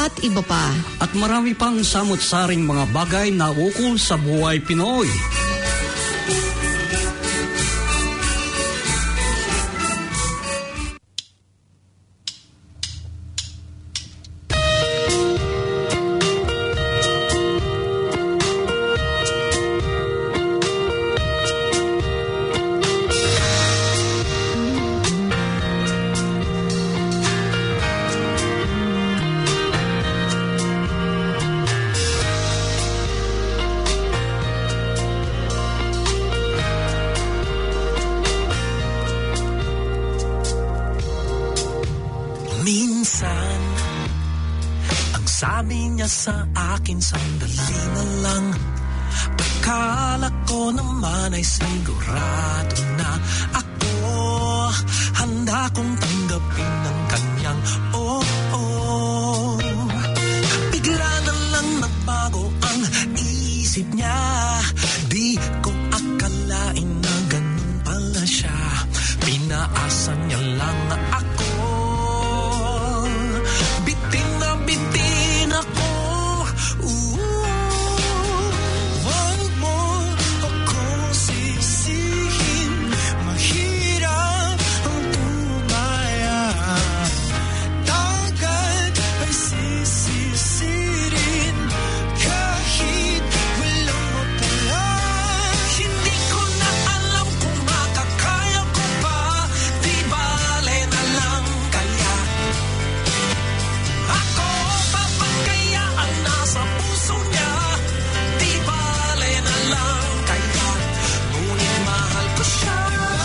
at iba pa. At marami pang samot-saring mga bagay na ukol sa buhay Pinoy. Minsan, ang sabi niya sa akin, sandali na lang. Akala ko naman ay sigurado na ako handa kong tanggapin ng kanyang Bigla na lang nagbago ang isip niya. Di ko akalain na ganun pala siya. Pinaasa niya lang ako. Bitin na bitin ako. Wag mo ako sisihin. Mahirap ang tumaya. Dagat ay sisisirin. Kahit walang mapala. Hindi ko na alam kung makakaya ko pa. Di bale na lang kaya. Ako papagkayaan nasa puso niya. Di bale na lang kaya. Ngunit mahal ko siya.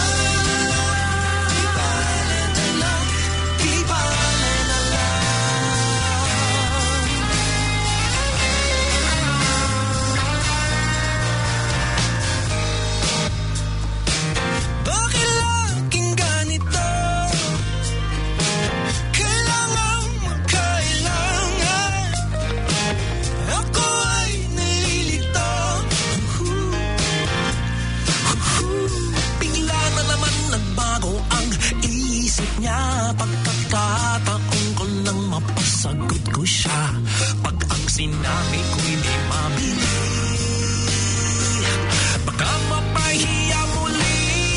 Di bale na lang. Di bale na lang. Bakit laging ganito? Kailangan magkailangan. Ako ay nililito. Bigla na naman nagbago ang isip niya. Pagkakataon ko nang mapasagot ko siya. Pag ang sinabi ko'y di mabili, baka mapahiya muli.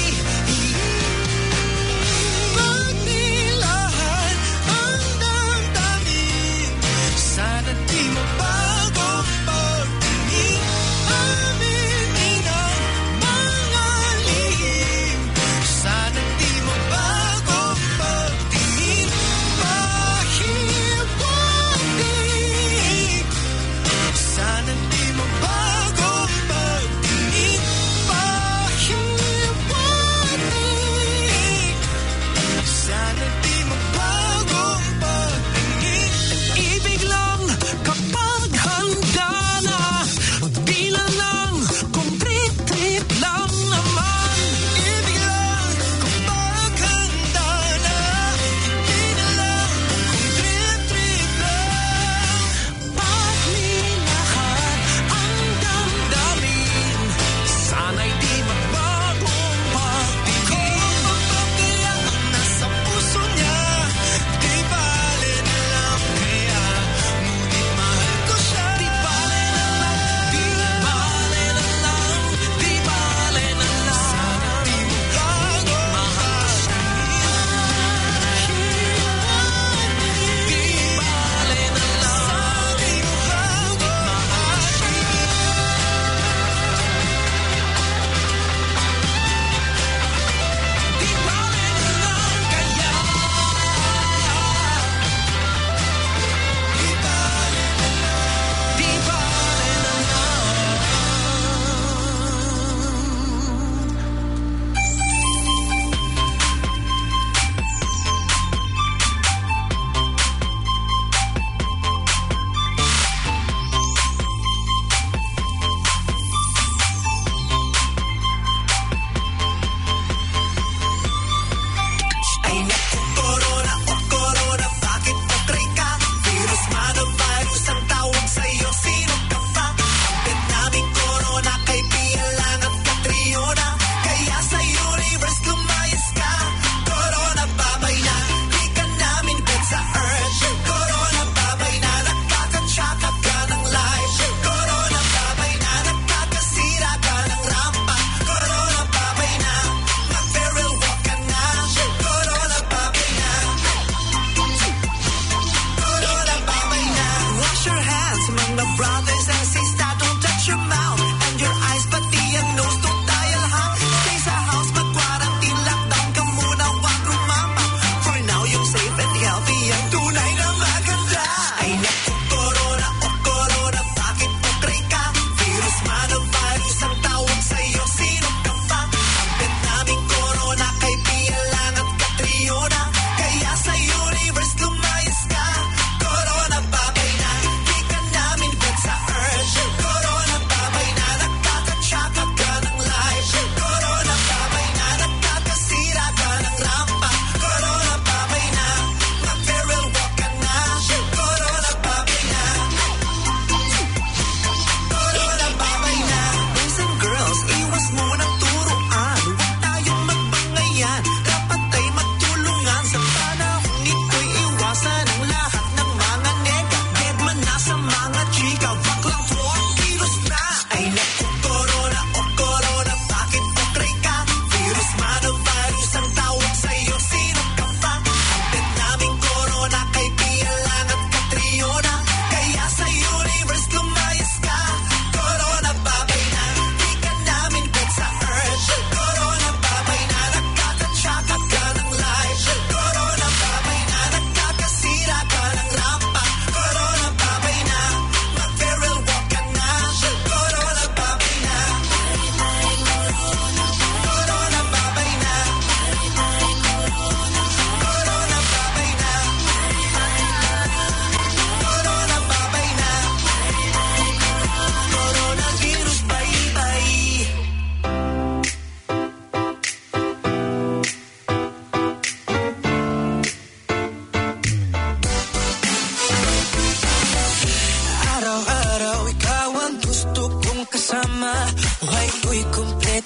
Magnilahan ang damdamin. Sana di mabago pagtingin. Aminin ang mga lihim. Sana di mabago pagtingin. Mahiwatig. Sana di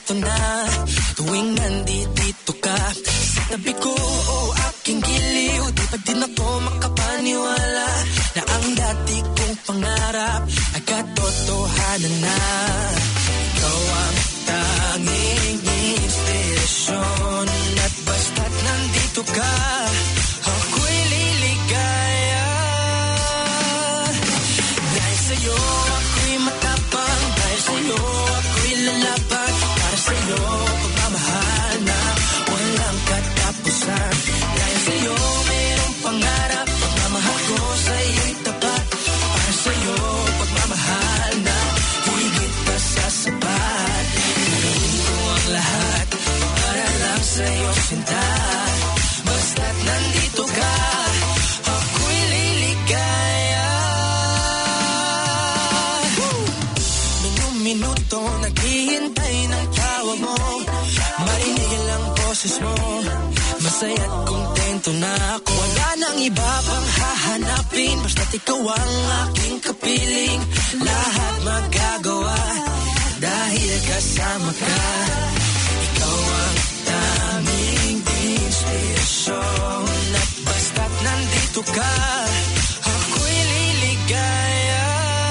kontento na tuwing nandito ka sa tabi ko o aking giliw. Di pa din ako makapaniwala na ang dati kong pangarap ay katotohanan na. Ikaw ang tanging inspirasyon at basta't nandito ka, ako'y liligaya. Dahil sa'yo ako'y matapang, dahil sa'yo ako'y lalaban, para sa'yo pagmamahal na walang katapusan. Dahil sa'yo mayroong pangarap, pagmamahal ko sa'yo'y tapat, para sa'yo pagmamahal na higit pa sa sapat. Gagawin ko ang lahat para lang sa'yo sinta, basta't nandito ka, ako'y liligaya. Minuto naghihintay ng tawag mo, marinig ang boses mo, masaya't kontento na ako. Wala nang iba pang hahanapin, basta't ikaw ang aking kapiling. Lahat magagawa dahil kasama ka. Ikaw ang tanging inspirasyon at basta't nandito ka, ako'y liligaya.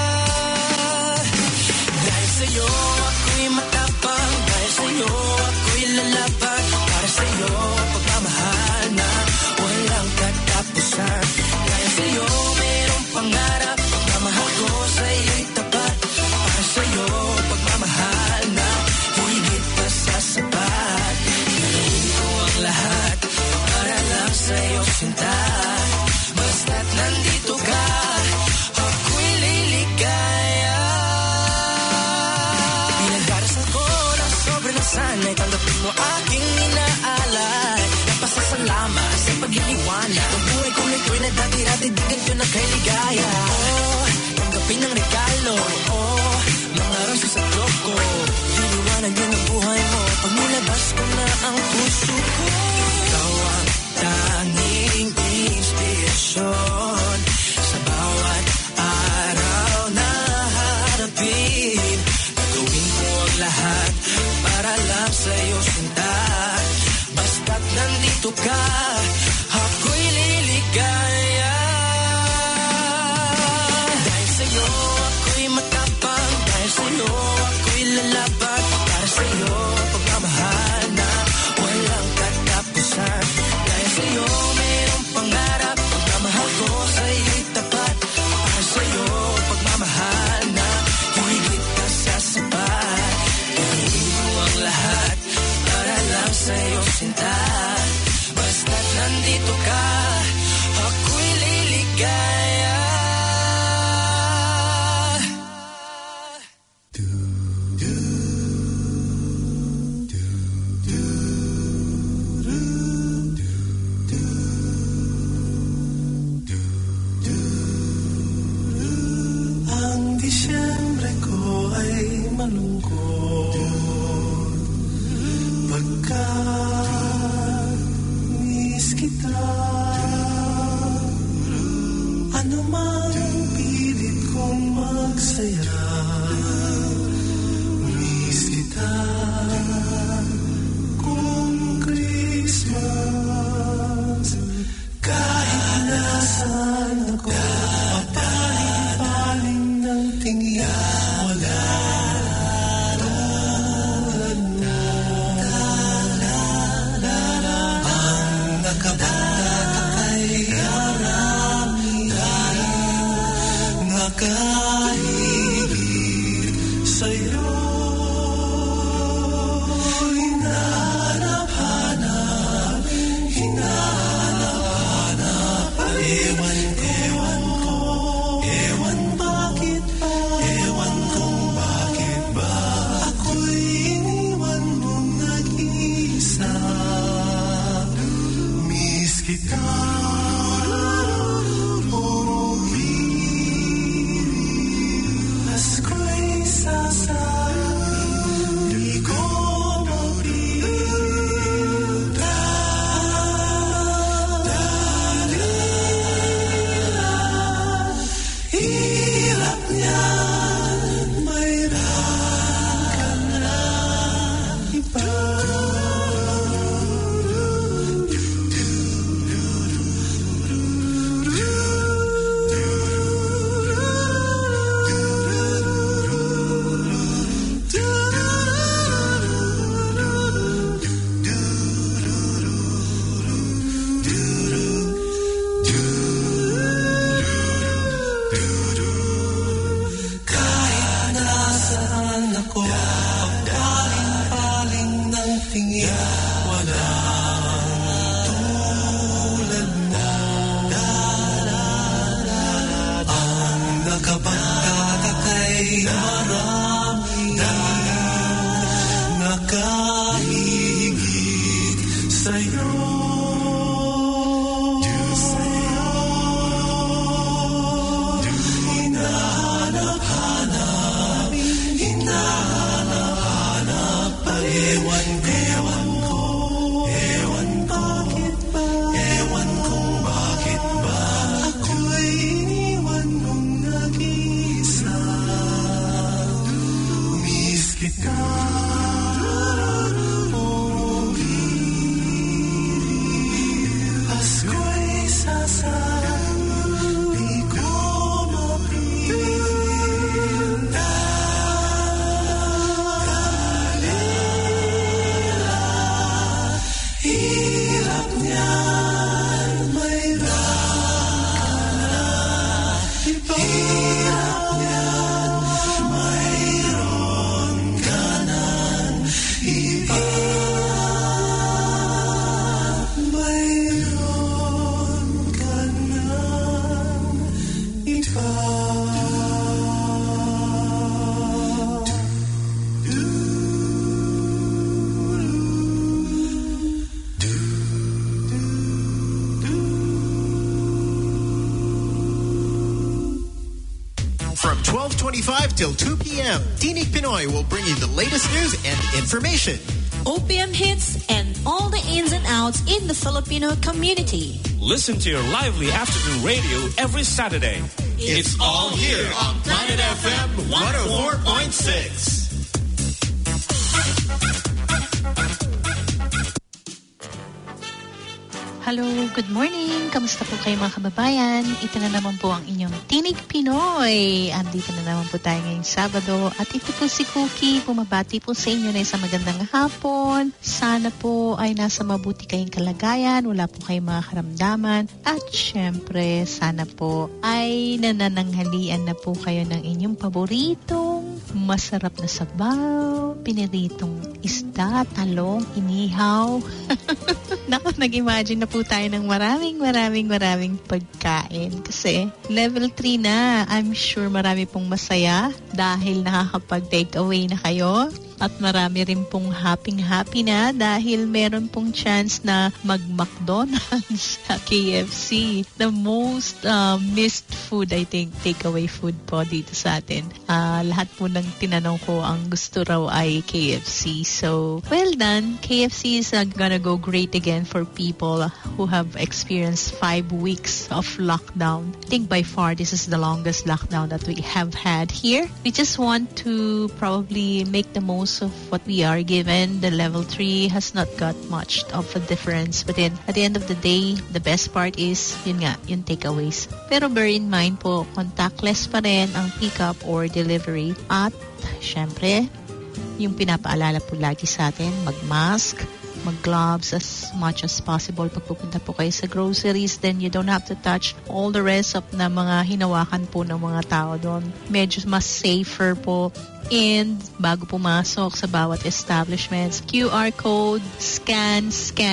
Dahil sa'yo ako'y matapang, dahil sa'yo ako'y lalaban, para sa'yo pagmamahal na walang katapusan. Dahil sa'yo mayroong pangarap, pagmamahal ko sa'yo'y tapat, para sa'yo pagmamahal na higit pa sa sapat. Gagawin ko ang lahat para lang sa'yo sinta, basta't nandito ka, ako'y liligaya. Pinagdarasal ko na sobrang nasanay, tanggapin mo aking inaalay. Nagpasasalamat sa pag-iliwanag, ang buhay kong ito'y na dati-dati di ganito na kay ligaya. Oh, tanggapin ang regalo, oh, mga rosas sa ko. Diliwanan yun ang buhay mo, pag nilabas ko na ang puso ko. Ikaw ang tanging inspirasyon sa bawat araw na harapin. Gagawin ko ang lahat para lang sa'yo sinta, basta't nandito ka, ako'y liligaya. Dahil sa'yo ako'y matapang, dahil sa'yo ako'y lalaban, para sa'yo pagmamahal na walang katapusan. Dahil sa'yo mayroong pangarap, pagmamahal ko sa'yo'y tapat, para sa'yo pagmamahal na higit pa sa sapat. Gagawin ko ang lahat para lang sa'yo sinta, basta't nandito ka, ako'y liligaya. Ang Disyembre ko ay malungkot pagkat miss kita. Ano man pilit kong magsaya, miss kita. Kung Christmas, kahit nasaan ako, papaling-paling ng tingin, wala ang nakabata kay karamihan, nakahigit sa'yo. Hinahanap-hanap, hinahanap-hanap, ewan bakit ba, ewan kung bakit ba, ako'y iniwan mong nag-iisa. Miss kita, Pasko'y sasama. Kahit nasaan ako, paling-paling ng tingin, walang tulad mo. Ang nakapagtatakay, marami nakahigit sa'yo. Ewan kong bakit ba ako'y iniwan mong nag-iisa. Miss kita, Pasko'y sasarang, di ko mapiling. Hirap niyan, mayroon ka na iba. Hirap niyan, mayroon ka ng iba. Mayroon ka ng iba. From 12:25 till 2 p.m., Tinig Pinoy will bring you the latest news and information. OPM hits and all the ins and outs in the Filipino community. Listen to your lively afternoon radio every Saturday. It's all here on Planet FM 104.6. Hello, good morning. Kamusta po kayo mga kababayan? Ito na naman po ang inyong Tinig Pinoy. Andito na naman po tayo ngayong Sabado. At ito po si Cookie. Bumabati po sa inyo na isang magandang hapon. Sana po ay nasa mabuti kayong kalagayan. Wala po kayong mga karamdaman. At syempre, sana po ay nanananghalian na po kayo ng inyong paboritong masarap na sabaw, piniritong isda, talong, inihaw. Naku, nag-imagine na po tayo ng maraming pagkain. Kasi level 3 na, I'm sure marami pong masaya dahil nakakapag-take away na kayo. At marami rin pong happy na dahil meron pong chance na mag-McDonald's sa KFC. The most missed food, I think, takeaway food po dito sa atin. Lahat po ng tinanong ko, ang gusto raw ay KFC. So, well done. KFC is gonna go great again for people who have experienced 5 weeks of lockdown. I think by far this is the longest lockdown that we have had here. We just want to probably make the most of what we are given. The level 3 has not got much of a difference, but then at the end of the day, the best part is yun nga, yung takeaways. Pero bear in mind po, contactless pa rin ang pick-up or delivery. At syempre, yung pinapaalala po lagi sa atin, mag-mask, mag-gloves as much as possible pag pupunta po kayo sa groceries. Then you don't have to touch all the rest of na mga hinawakan po ng mga tao doon. Medyo mas safer po. And bago pumasok sa bawat establishments, QR code, scan.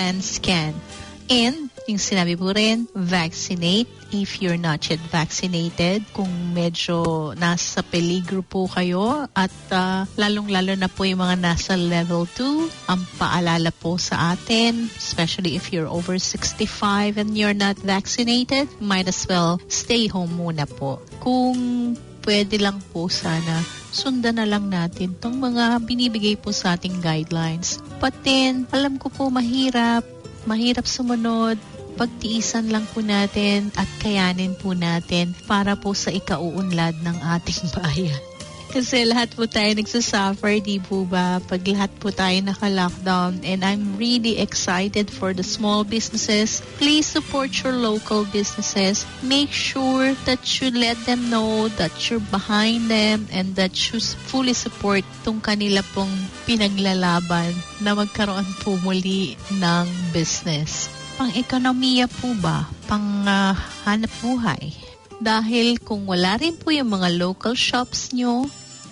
And yung sinabi po rin, vaccinate if you're not yet vaccinated. Kung medyo nasa peligro po kayo at lalong-lalo na po yung mga nasa level 2, ang paalala po sa atin, especially if you're over 65 and you're not vaccinated, might as well stay home muna po. Kung pwede lang po sana, sundan na lang natin tong mga binibigay po sa ating guidelines. But then, alam ko po mahirap sumunod. Pagtiisan lang po natin at kayanin po natin para po sa ikauunlad ng ating bayan. Kasi lahat po tayo nagsasuffer, di po ba? Pag lahat po tayo naka-lockdown. And I'm really excited for the small businesses. Please support your local businesses. Make sure that you let them know that you're behind them and that you fully support tong kanila pong pinaglalaban na magkaroon po muli ng business. Pang-ekonomiya po ba? Pang hanap buhay? Dahil kung wala rin po yung mga local shops nyo,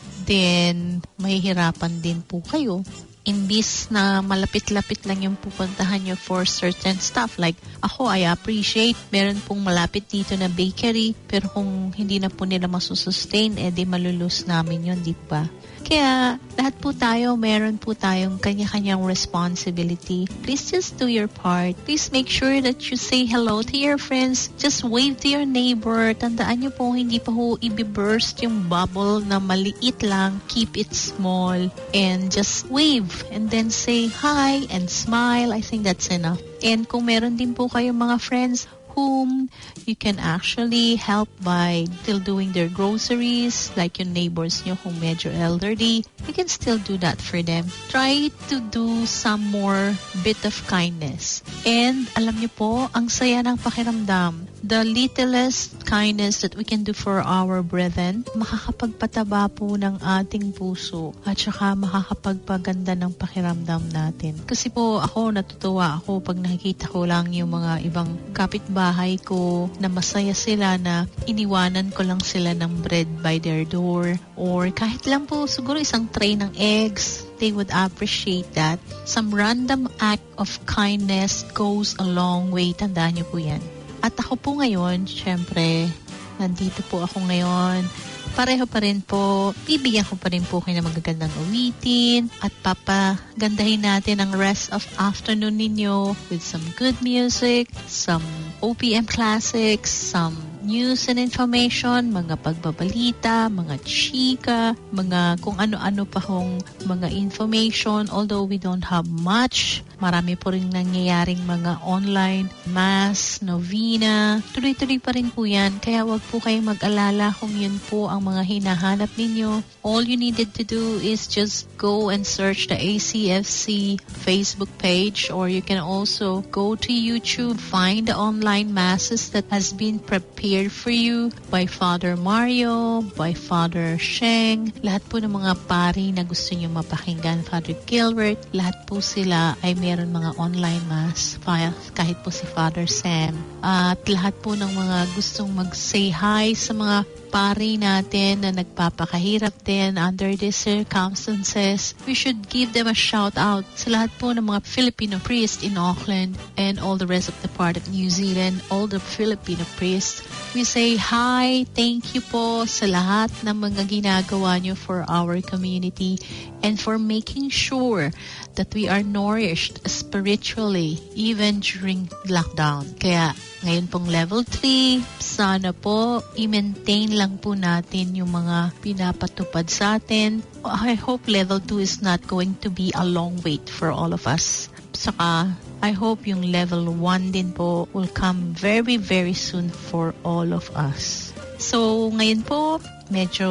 then mahihirapan din po kayo. Imbis na malapit-lapit lang yung pupuntahan nyo for certain stuff. Like ako, I appreciate meron pong malapit dito na bakery, pero kung hindi na po nila masusustain, di malulus namin yun, di ba? Kaya lahat po tayo, meron po tayong kanya-kanyang responsibility. Please just do your part. Please make sure that you say hello to your friends. Just wave to your neighbor. Tandaan nyo po, hindi pa ho i-burst yung bubble na maliit lang. Keep it small and just wave and then say hi and smile. I think that's enough. And kung meron din po kayong mga friends whom you can actually help by still doing their groceries, like yung neighbors nyo kung medyo elderly, you can still do that for them. Try to do some more bit of kindness. And alam nyo po, ang saya ng pakiramdam. The littlest kindness that we can do for our brethren, makakapagpataba po ng ating puso at saka makakapagpaganda ng pakiramdam natin. Kasi po ako, natutuwa ako pag nakikita ko lang yung mga ibang kapitbahay ko na masaya sila na iniwanan ko lang sila ng bread by their door or kahit lang po siguro isang tray ng eggs. They would appreciate that. Some random act of kindness goes a long way. Tandaan niyo po yan. At ako po ngayon, syempre, nandito po ako ngayon. Pareho pa rin po, bibigyan ko pa rin po kayo ng magagandang awitin at papagandahin natin ang rest of afternoon ninyo with some good music, some OPM classics, some news and information, mga pagbabalita, mga chika, mga kung ano-ano pa hong mga information. Although we don't have much, marami po rin nangyayaring mga online mass, novena. Tuloy-tuloy pa rin po yan. Kaya wag po kayong mag-alala kung yun po ang mga hinahanap ninyo. All you needed to do is just go and search the ACFC Facebook page, or you can also go to YouTube, find the online masses that has been prepared for you by Father Mario, by Father Sheng, lahat po ng mga pari na gusto nyo mapakinggan, Father Gilbert, lahat po sila ay meron mga online mass, kahit po si Father Sam. At lahat po ng mga gustong mag-say hi sa mga pari natin na nagpapakahirap din under these circumstances, we should give them a shout out sa lahat po ng mga Filipino priests in Auckland and all the rest of the part of New Zealand, all the Filipino priests. We say hi, thank you po sa lahat ng mga ginagawa nyo for our community and for making sure that we are nourished spiritually even during lockdown. Kaya ngayon pong level 3, sana po i-maintain lang po natin yung mga pinapatupad sa atin. I hope level 2 is not going to be a long wait for all of us. Saka, I hope yung level 1 din po will come very, very soon for all of us. So, ngayon po, medyo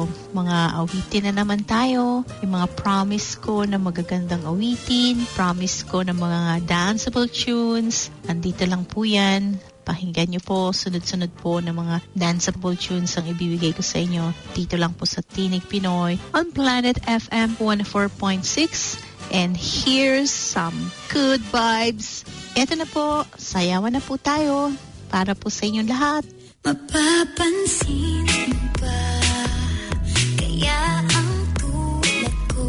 mga awitin na naman tayo. Yung mga promise ko na magagandang awitin, promise ko na mga danceable tunes, andito lang po yan. Pakinggan nyo po, sunod-sunod po ng mga danceable tunes ang ibibigay ko sa inyo. Dito lang po sa Tinig Pinoy on Planet FM 104.6. And here's some good vibes. Eto na po, sayawan na po tayo para po sa inyong lahat. Mapapansin mo ba kaya ang tulad ko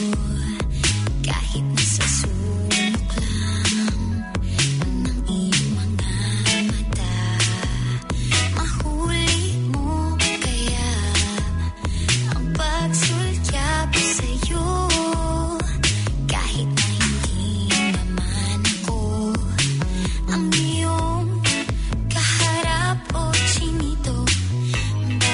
kahit nasa sulok lang ng iyong mga mata, mahuli mo kaya ang pagsulyap sa'yo kahit na hindi naman ako ang iyong kaharap o chinito.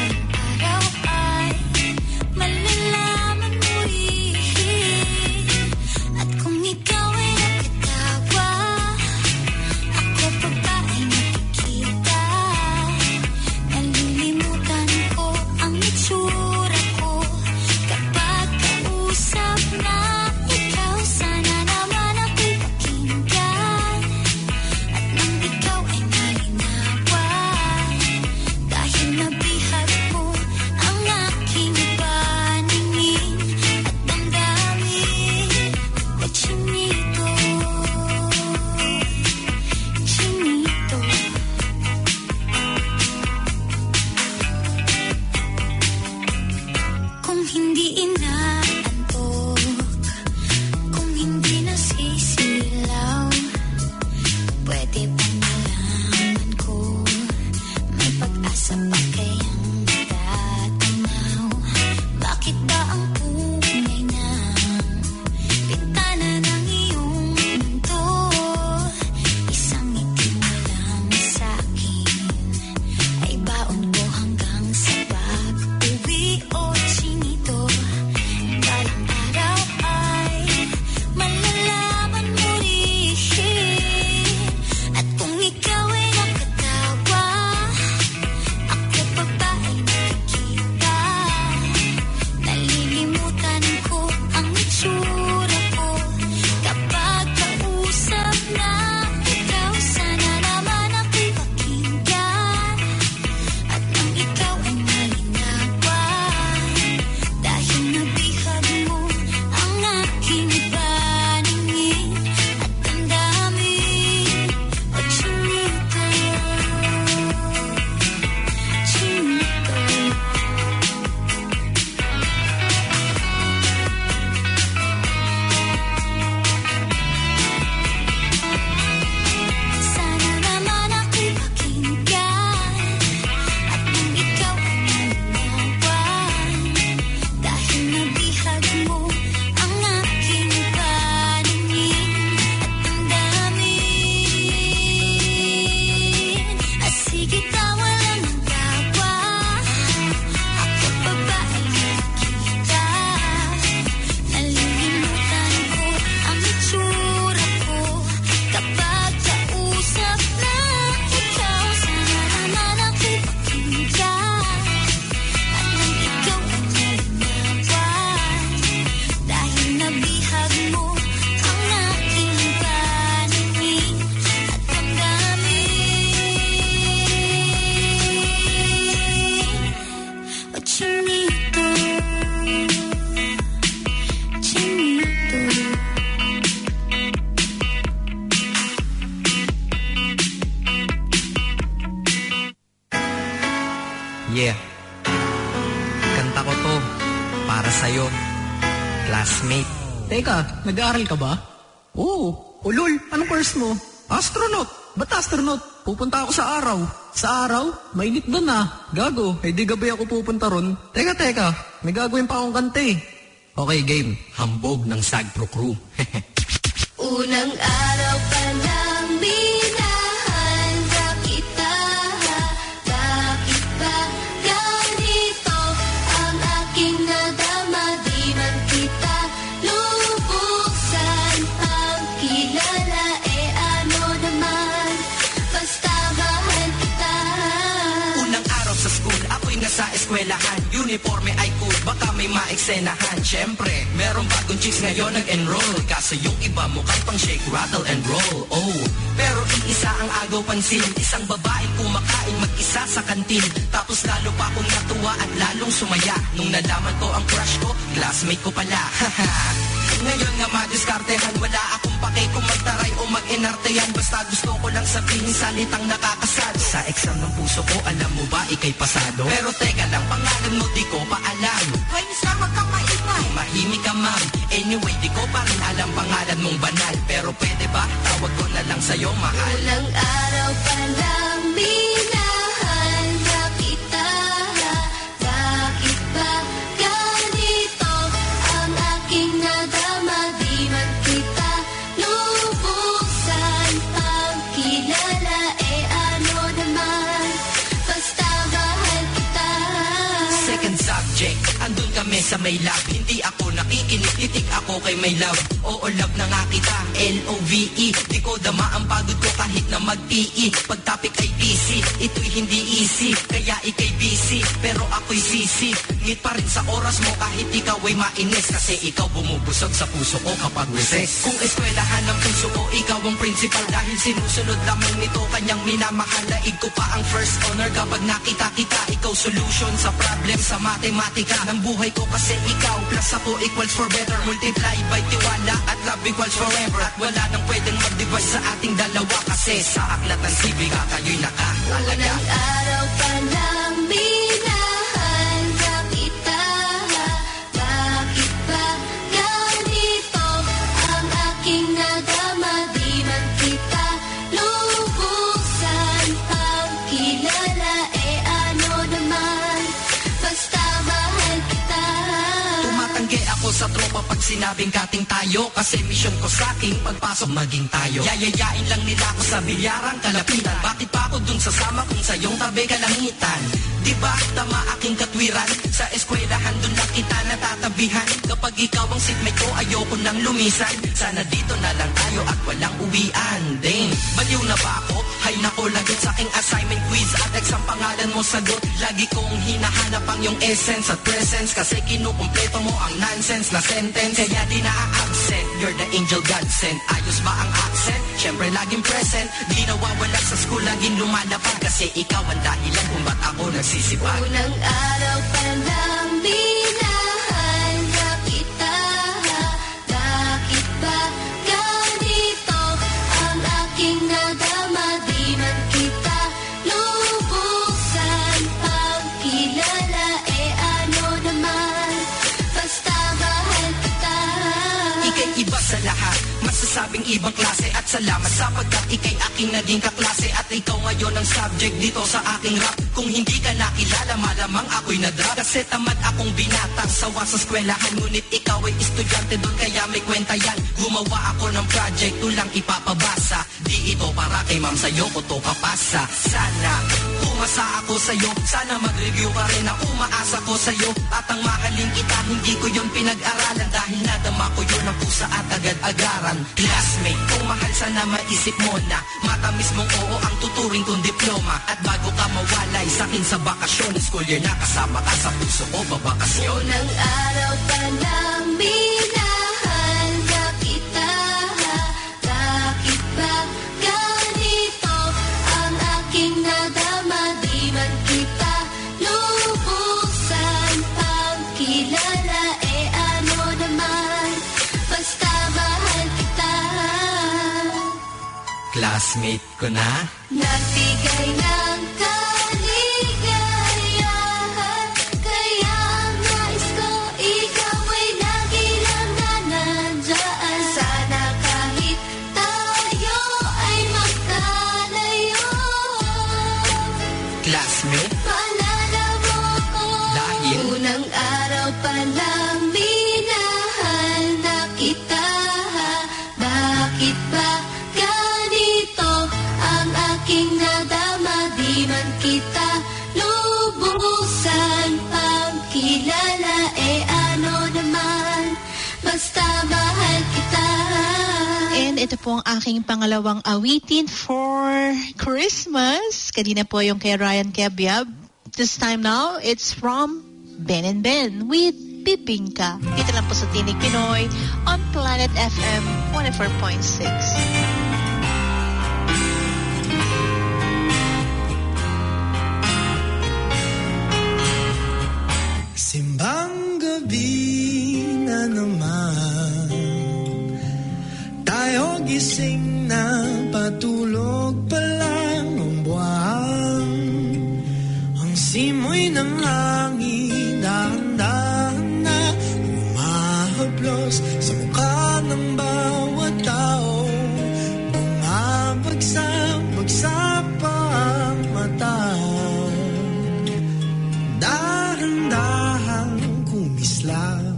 Chinito, Chinito. Yeah. Kanta ko to para sa'yo, classmate. Teka, nag-aaral ka ba? Oo. Ulol, anong course mo? Astronaut. Ba't astronaut? Pupunta ako sa araw. Sa araw? Mainit doon ah. Gago, di gabi ako pupunta ron. Teka, may gagawin pa akong kanta eh. Okay, game. Hambog ng Sagpro Crew. Unang araw pa lang minahan na kita. Bakit ba ganito ang aking nadama? Di man kita lubuksan ang kilala. Ano naman, basta mahal kita. Unang araw sa school, ako'y nasa eskwelahan. Uniforme ay cool, baka may maeksenahan. Siyempre, merong bagong chicks ngayon nag-enroll. Kaso yung iba mukhang pang shake, rattle and roll. Oh, pero iisa ang agaw pansin. Isang babaeng kumakain mag-isa sa kantin. Tapos lalo pa akong natuwa at lalong sumaya nung nalaman ko ang crush ko, classmate ko pala. Ngayon nga madiskartehan, wala akong pake kung magtaray o mag-enartehan. Basta gusto ko lang sabihin salitang nakakasad. Sa exam ng puso ko, alam mo ba ikay pasado? Pero teka lang, pangalan mo di ko pa alam. Hoy, mister, wag kang maingay. Mahimik ka, ma'am. Anyway, di ko pa rin alam pangalan mong banal. Pero pwede ba, tawag ko na lang sa'yo, mahal. Unang araw pa lang minahan na kita. Bakit ba ganito ang aking nadama? Di man kita lubuksan ang kilala. Ano naman, basta mahal kita. Second subject, andun kami sa may lab. Hindi ako nakikinig, titig ako kay may love. Oo, love na nga kita, L-O-V-E. Di ko dama ang pagod ko kahit na mag-PE. Pag topic ay busy, ito'y hindi easy. Kaya ikay busy, pero ako'y sisi. Ngit pa rin sa oras mo kahit ikaw ay mainis. Kasi ikaw bumubusog sa puso ko kapag recess. Kung eskwelahan ng puso ko, ikaw ang principal. Dahil sinusunod lamang nito kanyang minamahal. Laig ko pa ang first honor kapag nakita kita. Ikaw solution sa problem sa matematika ng buhay ko. Kasi ikaw plus ako equals for better. Multiply by tiwala at love equals forever. At wala nang pwedeng mag-divide sa ating dalawa. Kasi sa aklat ng sibiga kayo'y nakatalaga. Unang araw pa lang minahan na kita. Bakit ba ganito ang aking nadama? Di man kita lubuksan ang kilala. Ano naman, basta mahal kita. Tumatanggi ako sa tropa pag sinabing kating tayo. Kasi mission ko sa aking pagpasok maging tayo. Yayayain lang nila ako sa bilyarang kalapitan. Bakit pa ako dun sasama kung sa iyong tabi kalangitan? Diba tama aking katwiran? Sa eskwelahan dun lang kita natatabihan. Kapag ikaw ang seatmate ko, ayoko nang lumisan. Sana dito na lang tayo at walang uwian. Dang, baliw na ba ako? Hay nako, lagot sa aking assignment quiz at exam pangalan mo sagot. Lagi kong hinahanap ang iyong essence at presence. Kasi kinukumpleto mo ang nonsense na sentence. Kaya di na-absent, you're the angel God sent. Ayos ba ang accent? Syempre laging present. Di nawawala sa school, laging lumalapag. Kasi ikaw ang dahilan kung ba't ako nagsisipag. Unang araw pa lang minahan na kita. Bakit ba ganito ang aking nadama? Di man kita lubuksan ang kilala. Ano naman, basta mahal kita. Ika'y iba sa lahat, masasabing ibang klase. At salamat sapagkat ika'y aking naging kaklase. At ikaw ngayon ang subject dito sa aking rap. Kung hindi ka nakilala, malamang ako'y na-drop. Kasi tamad akong binatang sawa sa eskwelahan. Ngunit ikaw ay estudyante doon, kaya may kwenta yan. Gumawa ako ng project, tulang ipapabasa. Di ito para kay ma'am, sa'yo ko to kapasa. Sana umasa ako sa'yo, sana mag-review ka rin na umaasa ko sa'yo. At ang mahalin kita, hindi ko yun pinag-aralan. Dahil nadama ko yun ang pusa at agad-agaran. Classmate, kung mahal sana maisip mo na matamis mong oo ang tuturing kong diploma. At bago ka mawalay sa'kin sa bakasyon, school year na kasama ka sa puso ko babakasyon. Unang araw pa lang minahan na kita. Bakit ba ganito ang aking nadama? Di man kita lubuksan Classmate ko na. Nagbigay ng kaligayahan, kaya nais ko ikaw ay lagi lang na nandyan. Sana kahit tayo ay magkalayo, Classmate? maalala mo ko. Dahil? Unang araw pa lang minahal na kita. Bakit ba ganito ang aking nadama? Di man kita lubusan pang kilala. Ano naman, basta mahal kita. And ito po ang aking pangalawang awitin for Christmas. Kanina po yung kay Ryan Kebyab. This time now, it's from Ben and Ben with Bibingka. Dito lang po sa Tinig Pinoy on Planet FM 104.6. Simbang gabi na naman, tayo gising na, patulog pa lang ang buwan. Ang simoy ng hangin, dahan-dahan na umahaplos sa mukha ng bawat tao. Bumabagsak pa ang mata, dahan-dahan kumislap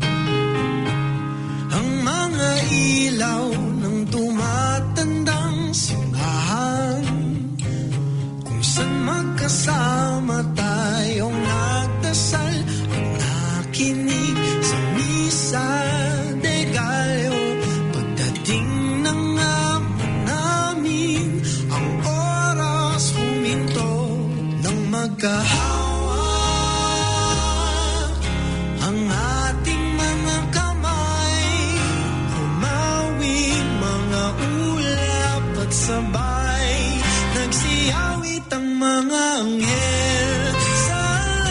ang mga ilaw ng tumatandang simbahan, kung saan magkasama tayong nagdasal at nakinig sa misa de Gallo. Pagdating ng amon namin, ang oras huminto ng magkahawak. Ang ating mga kamay, humawing mga ulap at sabay, nagsiyawit ang mga anghel sa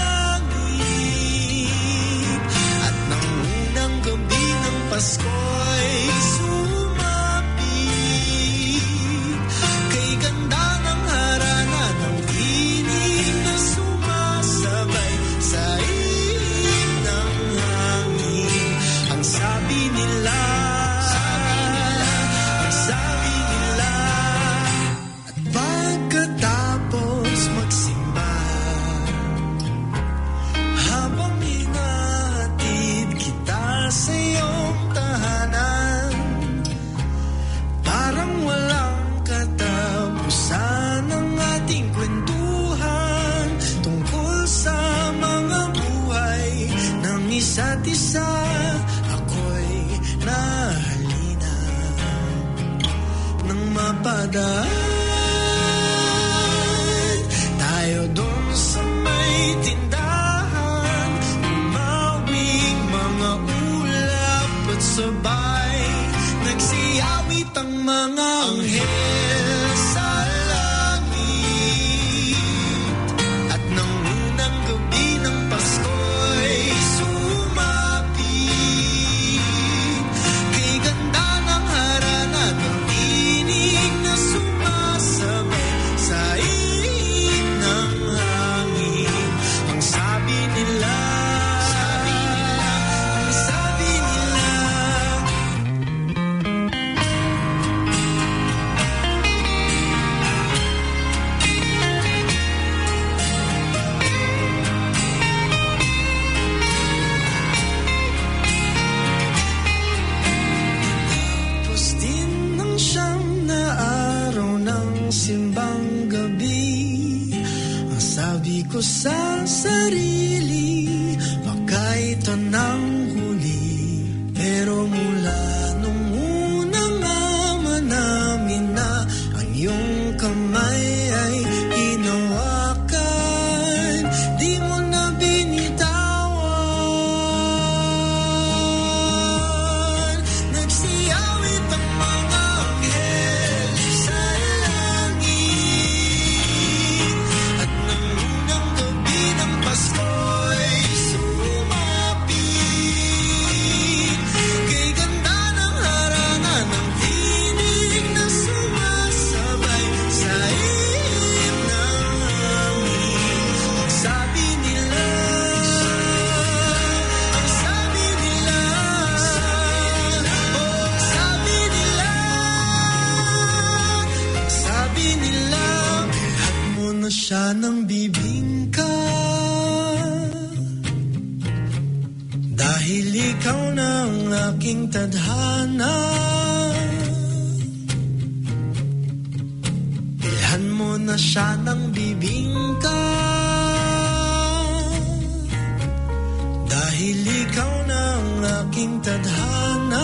langit. At nang unang gabi ng Pasko'y sumapit, kay ganda ng harana ng tinig na sumasabay sa ihip ng hangin. Ang sabi nila, at pagkatapos magsimba, habang hinahatid kita sa iyong tahanan, parang walang katapusan ang ating kwentuhan tungkol sa mga buhay ng isa't isa. Ako'y nahalina nang mapadaan tayo doon sa may tindahan, umawing mga ulap at sabay, nagsiyawit ang mga anghel sa langit. At nang unang gabi ng Pasko'y sumapit, kay ganda ng harana ng tinig na sumasabay sa ihip ng hangin. Ang sabi nila, ang sabi nila, tapos din ng siyam na araw ng simbang gabi, ang sabi ko sa sarili, baka ito nang huli. Pero mula nung unang ama namin na ang iyong kamay ay hinawakan, di mo na binitawan. Nagsiyawit ang mga anghel sa langit. At nang unang gabi ng Pasko'y sumapit, Dahil ikaw ng aking tadhana, bilhan mo na siya ng bibingka. Dahil ikaw ng aking tadhana,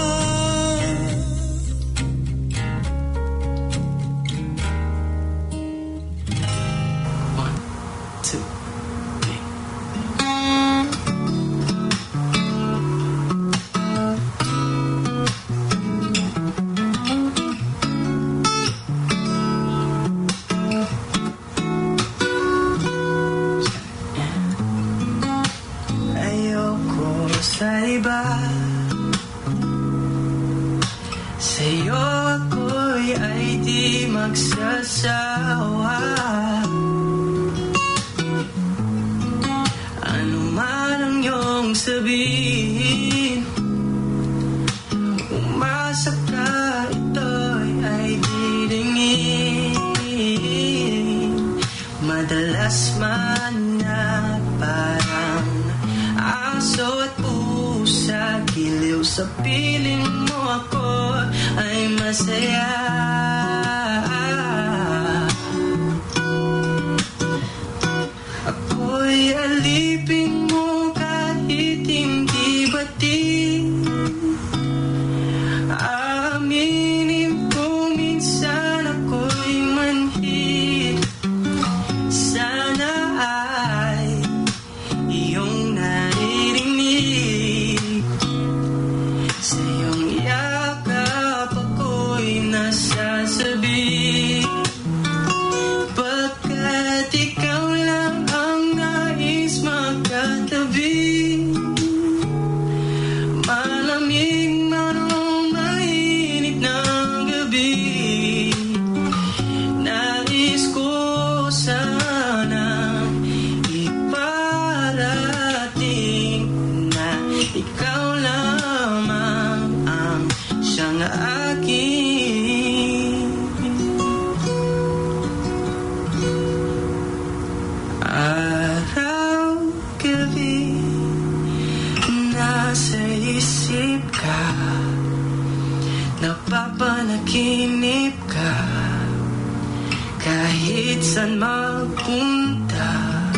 sa'yo ako'y ay di magsasawa. Ano man ang iyong sabihin, umasa ka, ito'y ay didingin. Madalas man na parang aso at pusa, giliw sa piling mo ako ay masaya. Ako'y alipin mo kahit hindi batid. Aminin ko minsan ako'y manhid. Sana ay iyong naririnig. Sa iyong yakap ako'y nasasabi. Pagkat ikaw lang ang nais magkatabi. Malamig man o mainit ng gabi, nais ko sana iparating na ikaw lamang ang siyang akin. Araw, gabi, nasa isip ka, napapanaginip ka, kahit saan magpunta.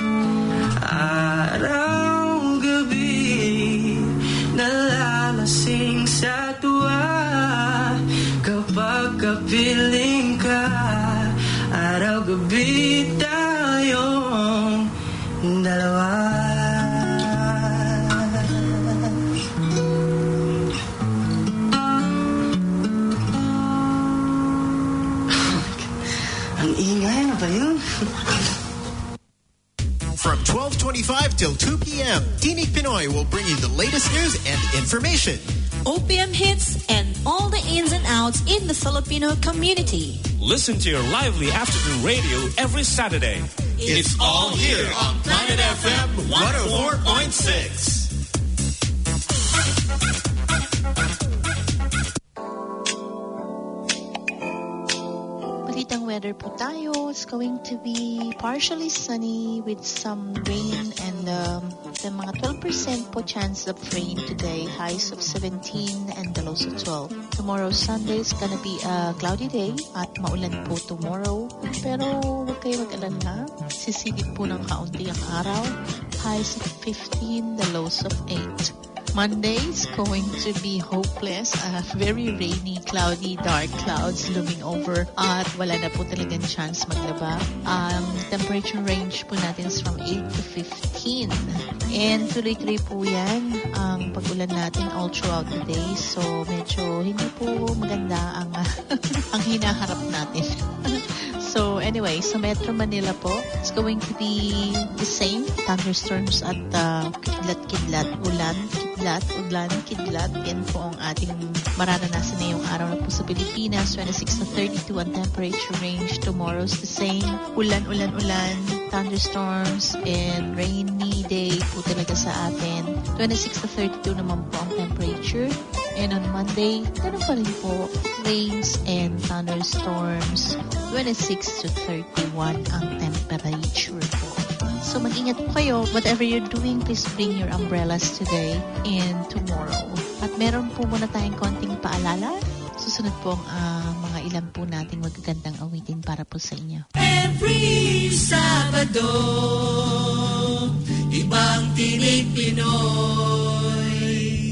Araw, gabi, nalalasing sa tuwa, kapag kapiling ka. Araw, gabi, tayong dalawa. Ang ingay na ba yun? From 12:25 till 2 p.m., Tinig Pinoy will bring you the latest news and information. OPM hits and all the ins and outs in the Filipino community. Listen to your lively afternoon radio every Saturday. It's all here on Planet FM 104.6. Balitang weather po tayo. It's going to be partially sunny with some rain and the mga 12% po chance of rain today. Highs of 17 and the lows of 12. Tomorrow, Sunday, is gonna be a cloudy day at maulan po tomorrow. Pero huwag kayo mag-alala. Sisilip po ng kaunti ang araw. Highs of 15, the lows of 8. Monday is going to be hopeless. Very rainy, cloudy, dark clouds looming over at wala na po talagang chance maglaba. Temperature range po natin is from 8 to 15. And tuloy-tuloy po yan ang pag-ulan natin all throughout the day. So medyo hindi po maganda ang, ang hinaharap natin. So anyway, sa Metro Manila po, it's going to be the same. Thunderstorms at kidlat-kidlat, ulan, kidlat. Yan po ang ating mararanasan ngayong araw na po sa Pilipinas. 26 to 32 ang temperature range. Tomorrow's the same. Ulan, thunderstorms, and rainy day po talaga sa atin. 26 to 32 naman po ang temperature. And on Monday, ganun pa rin po, rains and thunderstorms. 26 to 31 ang temperature po. So mag-ingat po kayo. Whatever you're doing, please bring your umbrellas today and tomorrow. At meron po muna tayong konting paalala. Susunod po ang mga ilan po nating magagandang awitin para po sa inyo. Every Sabado, ibang Tinig Pinoy.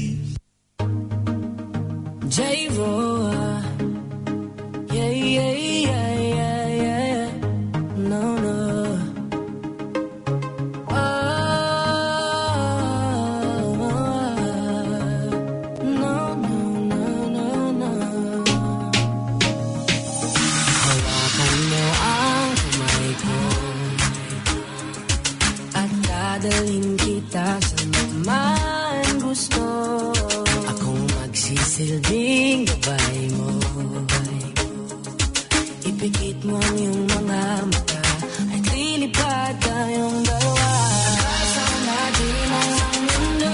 J-Ro, yeah, yeah, yeah, yeah, yeah. No, no. Dalhin kita sa naman gusto. Akong magsisilbing gabay mo. Ipikit mo ang iyong mga mata at lilipad tayong dalawa. Kasama natin ang mundo.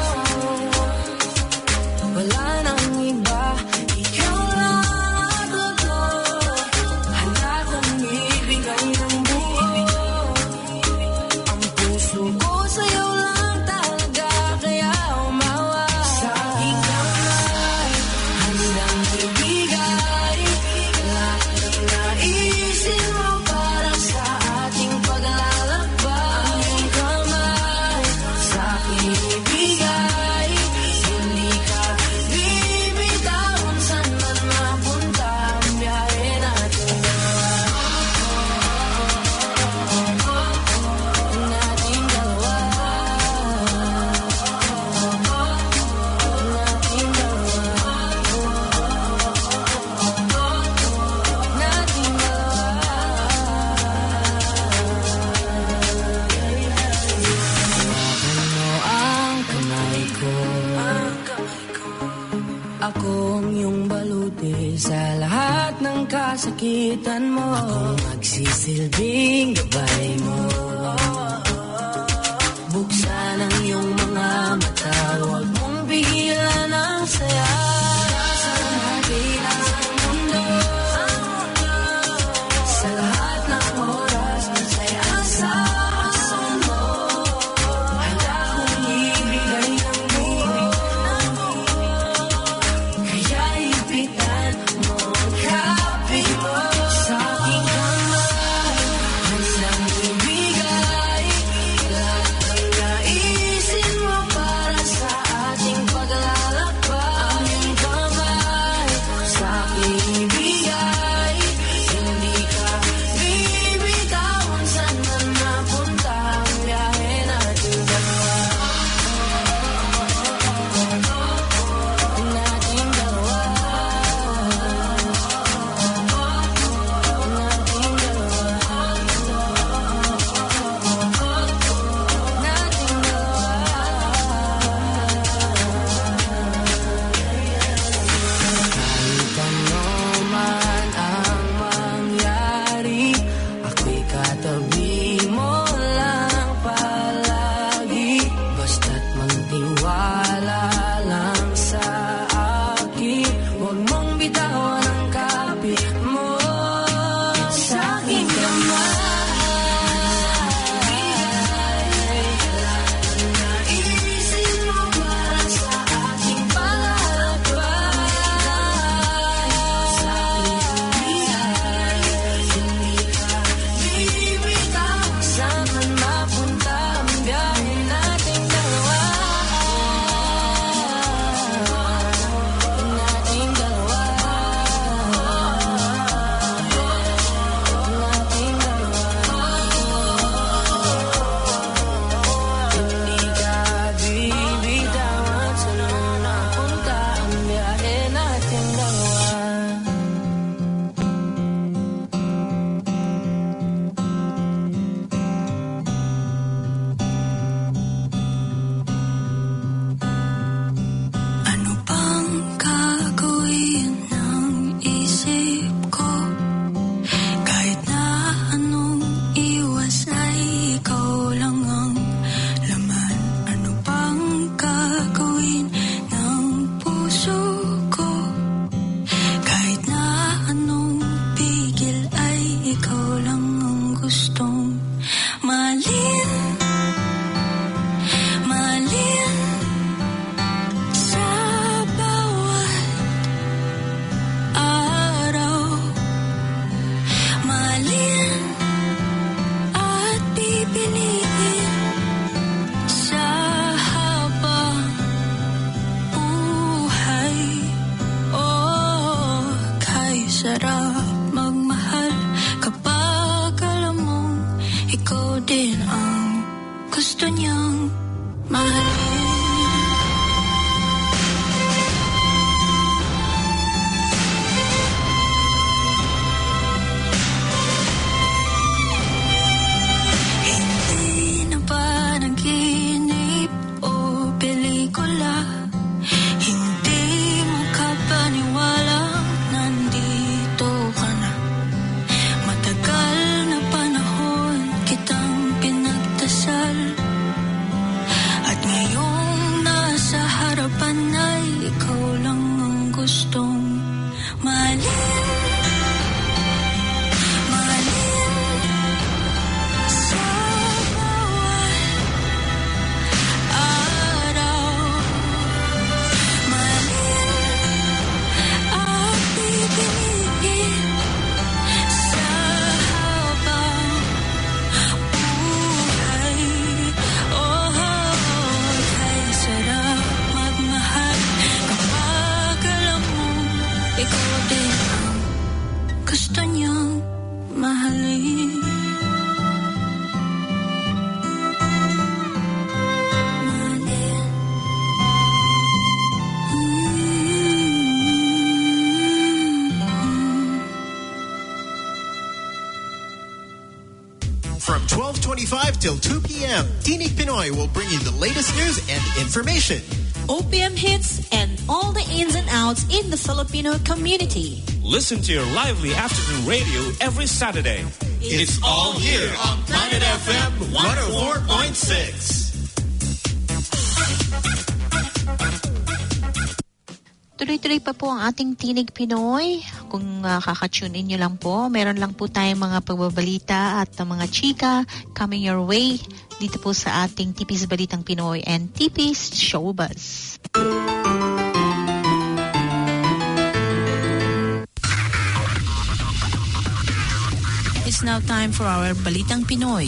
Wala nang iba, ikaw lang ako. Handa kong ibigay ng buo. Suko sa'yo lang talaga, kaya umawa. Sa aking kamay, handang ibigay lahat ng naisin mo para sa ating paglalakbay. Ang kamay, sa aking ibigay, hindi ka bibitawan saan man mapunta ang biyahe natin. Ako ang iyong baluti sa lahat ng kasakitan mo. Ako magsisilbing gabay mo. Buksan ang iyong mga mata, huwag mong pigilan ang saya. Sa natin ang mundo, sa lahat ng oras, masaya sa asan mo. Handa kong ibigay ng buo. Kaya ipitan mo ang kape mo sa aking kamay. Handang ibigay 5:25 till 2 p.m., Tinig Pinoy will bring you the latest news and information. OPM hits and all the ins and outs in the Filipino community. Listen to your lively afternoon radio every Saturday. It's all here on Planet FM 104.6. Tuloy-tuloy pa po ang ating Tinig Pinoy. Kung kakatune in nyo lang po, meron lang po tayong mga pagbabalita at mga chika coming your way dito po sa ating TP's Balitang Pinoy and TP's Showbuzz. It's now time for our Balitang Pinoy.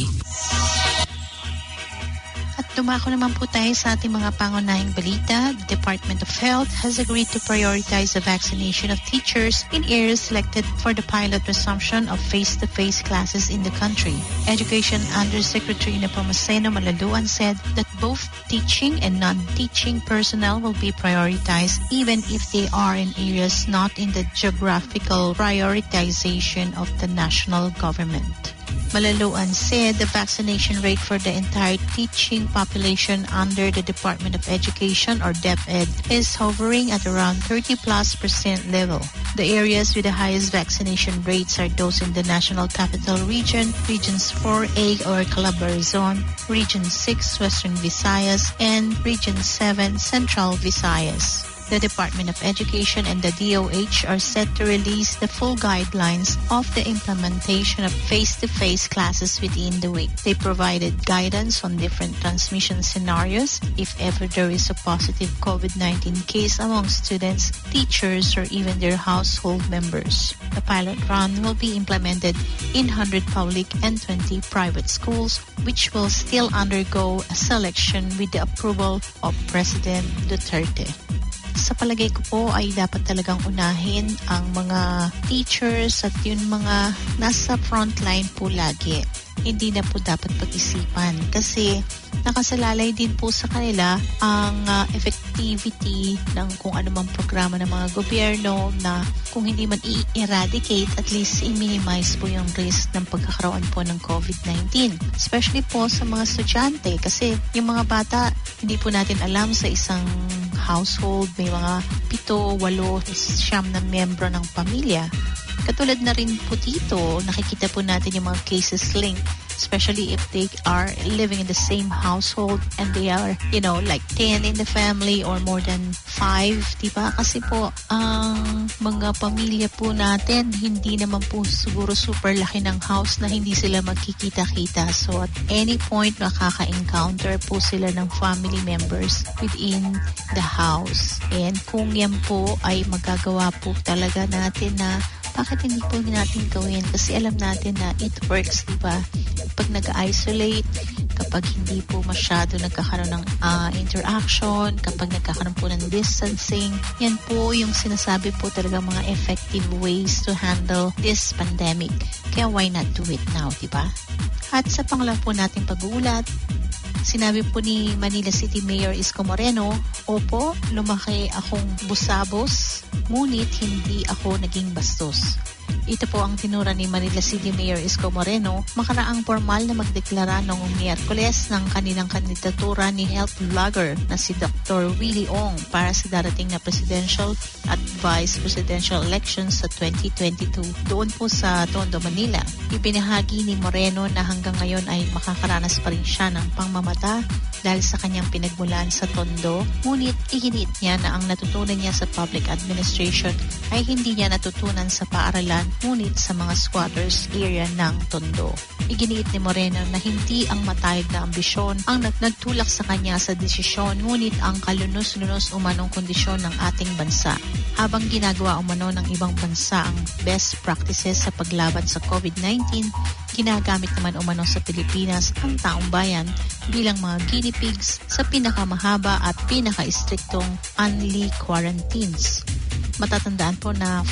Dumako naman po tayo sa ating mga pangunahing balita. The Department of Health has agreed to prioritize the vaccination of teachers in areas selected for the pilot resumption of face-to-face classes in the country. Education Undersecretary Nepomuceno Malaluan said that both teaching and non-teaching personnel will be prioritized even if they are in areas not in the geographical prioritization of the national government. Malaluan said the vaccination rate for the entire teaching population under the Department of Education or DepEd is hovering at around 30+% level. The areas with the highest vaccination rates are those in the National Capital Region, Regions 4A or Calabarzon, Region 6 Western Visayas, and Region 7 Central Visayas. The Department of Education and the DOH are set to release the full guidelines of the implementation of face-to-face classes within the week. They provided guidance on different transmission scenarios if ever there is a positive COVID-19 case among students, teachers, or even their household members. The pilot run will be implemented in 100 public and 20 private schools, which will still undergo a selection with the approval of President Duterte. Sa palagay ko po ay dapat talagang unahin ang mga teachers at yung mga nasa frontline po lagi. Hindi na po dapat pag-isipan kasi nakasalalay din po sa kanila ang effectivity ng kung anumang programa ng mga gobyerno na kung hindi man i-eradicate, at least i-minimize po yung risk ng pagkakaroon po ng COVID-19. Especially po sa mga estudyante kasi yung mga bata, hindi po natin alam sa isang household, may mga 7, 8, 9 na miyembro ng pamilya. Katulad na rin po dito, nakikita po natin yung mga cases linked, especially if they are living in the same household and they are, like 10 in the family or more than 5, diba? Kasi po, ang mga pamilya po natin, hindi naman po siguro super laki ng house na hindi sila magkikita-kita. So at any point, makaka-encounter po sila ng family members within the house. And kung yan po ay magagawa po talaga natin na bakit hindi po natin gawin? Kasi alam natin na it works, diba? Pag nag-isolate, kapag hindi po masyado nagkakaroon ng interaction, kapag nagkakaroon po ng distancing, yan po yung sinasabi po talaga mga effective ways to handle this pandemic. Kaya why not do it now, diba? At sa pangalawa po nating pag-uulat, sinabi po ni Manila City Mayor Isko Moreno, opo, lumaki akong busabos, ngunit hindi ako naging bastos. Ito po ang tinura ni Manila City Mayor Isko Moreno makaraang formal na magdeklara noong Miyerkules ng kanilang kandidatura ni health vlogger na si Dr. Willie Ong para sa darating na presidential at vice presidential elections sa 2022 doon po sa Tondo, Manila. Ibinahagi ni Moreno na hanggang ngayon ay makakaranas pa rin siya ng pangmamata dahil sa kanyang pinagmulan sa Tondo, ngunit iginit niya na ang natutunan niya sa public administration ay hindi niya natutunan sa paaralan ngunit sa mga squatters area ng Tondo. Iginiit ni Moreno na hindi ang matayog na ambisyon ang nagtulak sa kanya sa desisyon ngunit ang kalunos-lunos umanong kondisyon ng ating bansa. Habang ginagawa umano ng ibang bansa ang best practices sa paglaban sa COVID-19, ginagamit naman umano sa Pilipinas ang taong bayan bilang mga guinea pigs sa pinakamahaba at pinaka-istriktong unli quarantines. Matatandaan po na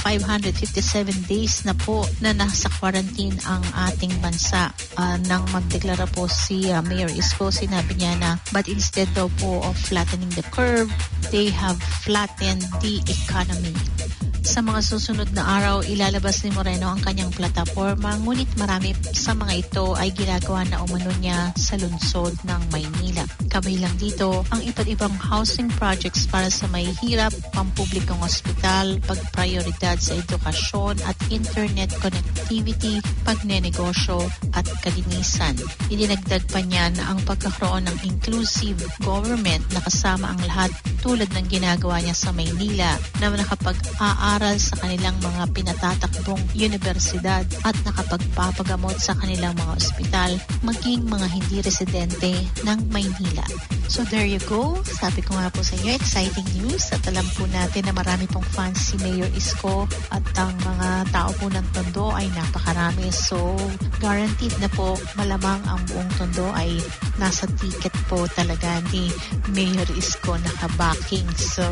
557 days na po na nasa quarantine ang ating bansa. Nang magdeklara po si Mayor Isko, sinabi niya na but instead daw po of flattening the curve, they have flattened the economy. Sa mga susunod na araw, ilalabas ni Moreno ang kanyang plataforma, ngunit marami sa mga ito ay ginagawa na umano niya sa lungsod ng Maynila. Kabilang dito ang iba't ibang housing projects para sa mahihirap, pampublikong ospital, pagprioridad sa edukasyon at internet connectivity, pagnenegosyo at kalinisan. Idinagdag pa niya na ang pagkakaroon ng inclusive government na kasama ang lahat tulad ng ginagawa niya sa Maynila na nakapag-aaral sa kanilang mga pinatatakbong universidad at nakapagpapagamot sa kanilang mga ospital, maging mga hindi residente ng Maynila. So there you go. Sabi ko nga po sa inyo, exciting news at alam po natin na marami pong fans si Mayor Isko at ang mga tao po ng Tondo ay napakarami. So guaranteed na po malamang ang buong Tondo ay nasa ticket po talaga ni Mayor Isko nakabacking. So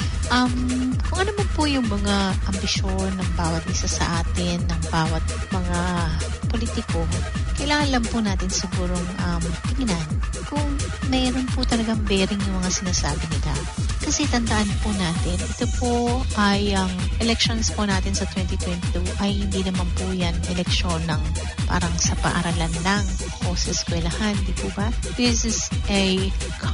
kung ano man po yung mga ambisyon ng bawat isa sa atin, ng bawat mga politiko, kailangan lang po natin sigurong tingnan kung mayroon po talagang bearing yung mga sinasabi nila. Kasi tandaan po natin, ito po ay ang elections po natin sa 2022 ay hindi naman po yan eleksyon ng parang sa paaralan lang o sa eskwelahan, di po ba? This is a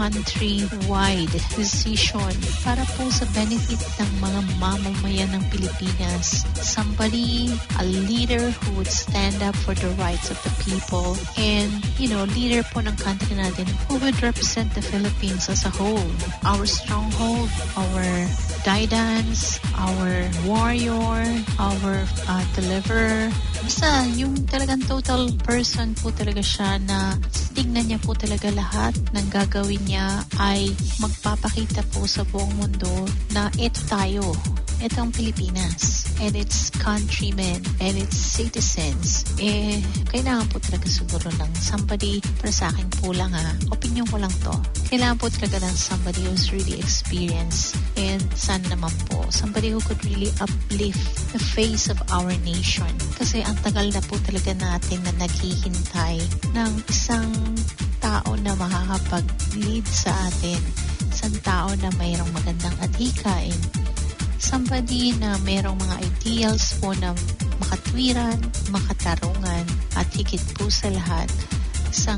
country-wide decision para po sa benefit ng mga mamamayan ng Pilipinas. Somebody, a leader who would stand up for the rights of the people and, leader po ng country natin who would represent the Philippines as a whole. Our stronghold, our guidance, our warrior, our deliverer. Basta yung talagang total person po talaga siya na tignan niya po talaga lahat ng gagawin niya ay magpapakita po sa buong mundo na ito tayo. Ito ang Pilipinas and its countrymen and its citizens. Kailangan po talaga siguro ng somebody, para sa akin po lang opinion ko lang to. Kailangan po talaga ng somebody who's really experienced and sana naman po, somebody who could really uplift the face of our nation. Kasi ang tagal na po talaga natin na naghihintay ng isang tao na makakapag-lead sa atin. Isang tao na mayroong magandang adhikain. Somebody na mayroong mga ideals po na makatwiran, makatarungan, at higit po sa lahat, isang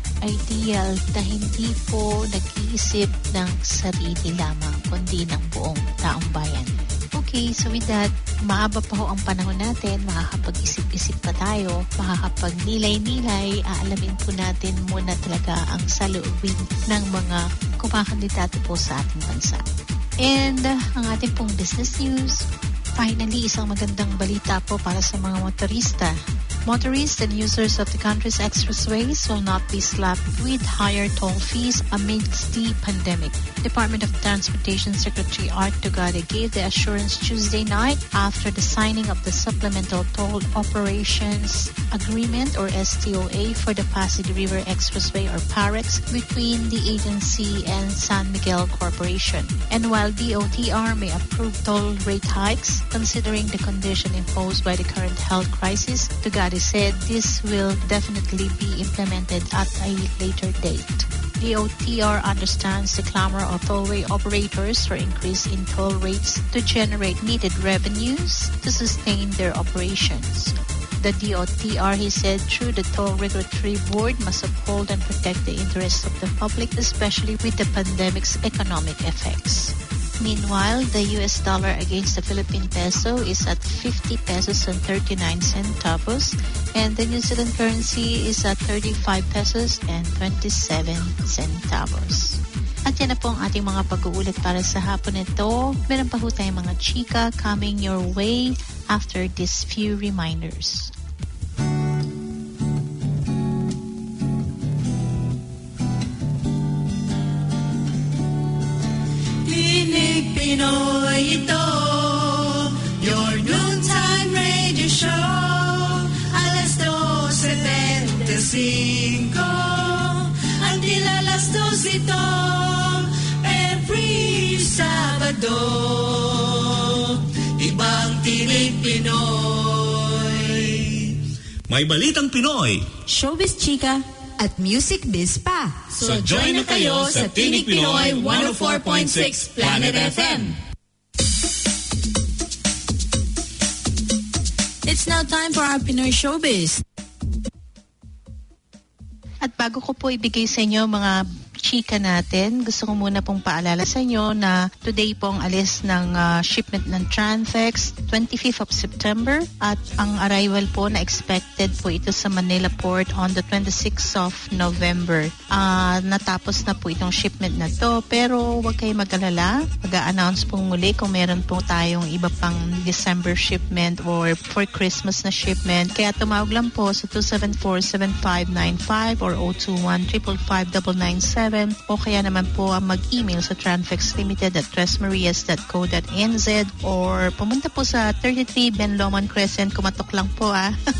ideal na hindi po nag-iisip ng sarili lamang, kundi ng buong taong bayan. Okay, so with that, maaba pa ho ang panahon natin, makakapag-isip-isip pa tayo, makakapagnilay-nilay, aalamin po natin muna talaga ang saloobin ng mga kumakandidato po sa ating bansa. And ang ating pong business news, finally isang magandang balita po para sa mga motorista. Motorists and users of the country's expressways will not be slapped with higher toll fees amidst the pandemic. Department of Transportation Secretary Art Tugade gave the assurance Tuesday night after the signing of the Supplemental Toll Operations Agreement or STOA for the Pasig River Expressway or PAREX between the agency and San Miguel Corporation. And while DOTR may approve toll rate hikes, considering the condition imposed by the current health crisis, Tugade said this will definitely be implemented at a later date. The DOTR understands the clamor of tollway operators for increase in toll rates to generate needed revenues to sustain their operations. The DOTR, he said, through the Toll Regulatory Board, must uphold and protect the interests of the public, especially with the pandemic's economic effects. Meanwhile, the US dollar against the Philippine peso is at 50 pesos and 39 centavos, and the New Zealand currency is at 35 pesos and 27 centavos. At yan na po ang ating mga pag-uulat para sa hapon ito. Meron pa po tayong mga chika coming your way after these few reminders. Tinig Pinoy ito, your noontime radio show. Alas 12:25, until alas 2 ito, every Sabado. Ibang Tinig Pinoy. May balitang Pinoy, Showbiz Chika, at Music Biz pa. So join na kayo sa Tinig Pinoy 104.6 Planet FM. It's now time for our Pinoy Showbiz. At bago ko po ibigay sa inyo mga chika natin, gusto ko muna pong paalala sa inyo na today po ang alis ng shipment ng Tranfex, 25th of September, at ang arrival po na expected po ito sa Manila Port on the 26th of November. Natapos na po itong shipment na to, pero huwag kayo mag-alala. Mag-a-announce po muli kung meron po tayong iba pang December shipment or for Christmas na shipment. Kaya tumawag lang po sa 274-7595 or 021-555-997 o kaya naman po mag-email sa tranfexlimited@tresmarias.co.nz or pumunta po sa 33 Ben Lomond Crescent. Kumatok lang po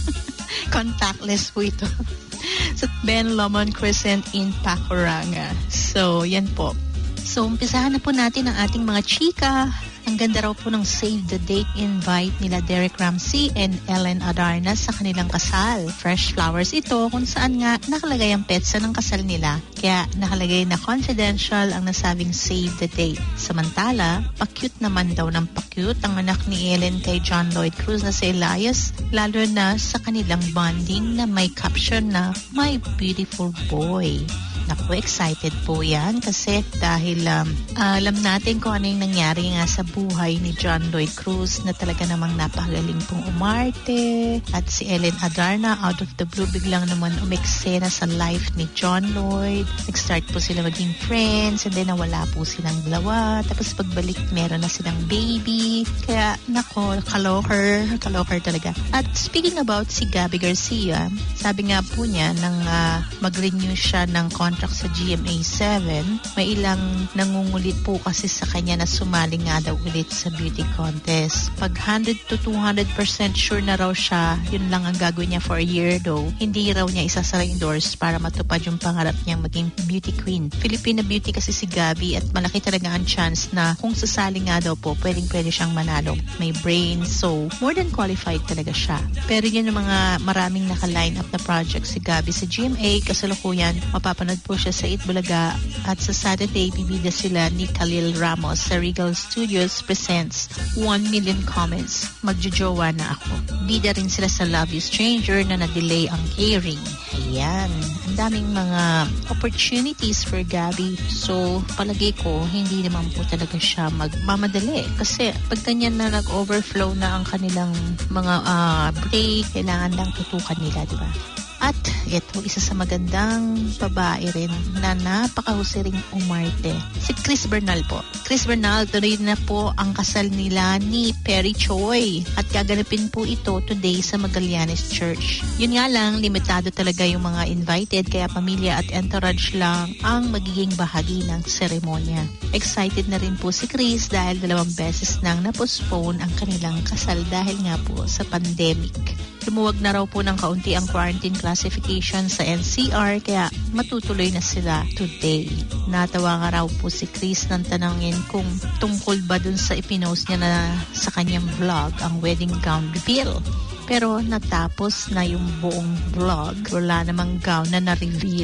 contactless po ito sa Ben Lomond Crescent in Pakuranga. So yan po. So umpisahan na po natin ang ating mga chika. Ang ganda raw po ng Save the Date invite nila Derek Ramsey and Ellen Adarna sa kanilang kasal. Fresh flowers ito kung saan nga nakalagay ang petsa ng kasal nila. Kaya nakalagay na confidential ang nasabing Save the Date. Samantala, pa-cute naman daw ng pa-cute ang anak ni Ellen kay John Lloyd Cruz na si Elias, lalo na sa kanilang bonding na may caption na My Beautiful Boy. Naku, excited po yan kasi dahil alam natin kung ano yung nangyari nga sa buhay ni John Lloyd Cruz na talaga namang napakagaling pong umarte, at si Ellen Adarna out of the blue biglang naman umeksena sa life ni John Lloyd. Nag-start po sila maging friends and then nawala po silang dalawa, tapos pagbalik meron na silang baby. Kaya nako, kaloker talaga. At speaking about si Gabby Garcia, sabi nga po niya nang mag-renew siya ng contract sa GMA7, may ilang nangungulit po kasi sa kanya na sumali nga daw ulit sa beauty contest. Pag 100 to 200% sure na raw siya, yun lang ang gagawin niya for a year daw. Hindi raw niya isasara yung doors para matupad yung pangarap niyang maging beauty queen. Filipina beauty kasi si Gabby at malaki talaga ang chance na kung sasali nga daw po, pwede siyang manalo. May brain, so more than qualified talaga siya. Pero yun yung mga maraming naka-line up na project si Gabby sa GMA. Kasalukuyan, mapapanood po siya sa Itbulaga at sa Saturday bibida sila ni Khalil Ramos sa Regal Studios presents 1 Million Comments. Magjojowa na ako. Bida rin sila sa Love You Stranger na na-delay ang airing. Ayan. Ang daming mga opportunities for Gabby. So, palagay ko, hindi naman po talaga siya magmamadali. Kasi pag ganyan na nag-overflow na ang kanilang mga break, kailangan lang tutukan nila, di ba? At ito, isa sa magandang babae rin na napakahusay ring umarte. Si Chris Bernal po. Chris Bernal, tuloy na po ang kasal nila ni Perry Choi. At gaganapin po ito today sa Magallanes Church. Yun nga lang, limitado talaga yung mga invited, kaya pamilya at entourage lang ang magiging bahagi ng seremonya. Excited na rin po si Chris dahil 2 beses nang na-postpone ang kanilang kasal dahil nga po sa pandemic. Lumuwag na raw po ng kaunti ang quarantine classification sa NCR kaya matutuloy na sila today. Natawa nga raw po si Chris nang tanongin kung tungkol ba dun sa ipinost niya na sa kanyang vlog ang wedding gown reveal. Pero natapos na yung buong vlog, wala namang gown na na-reveal.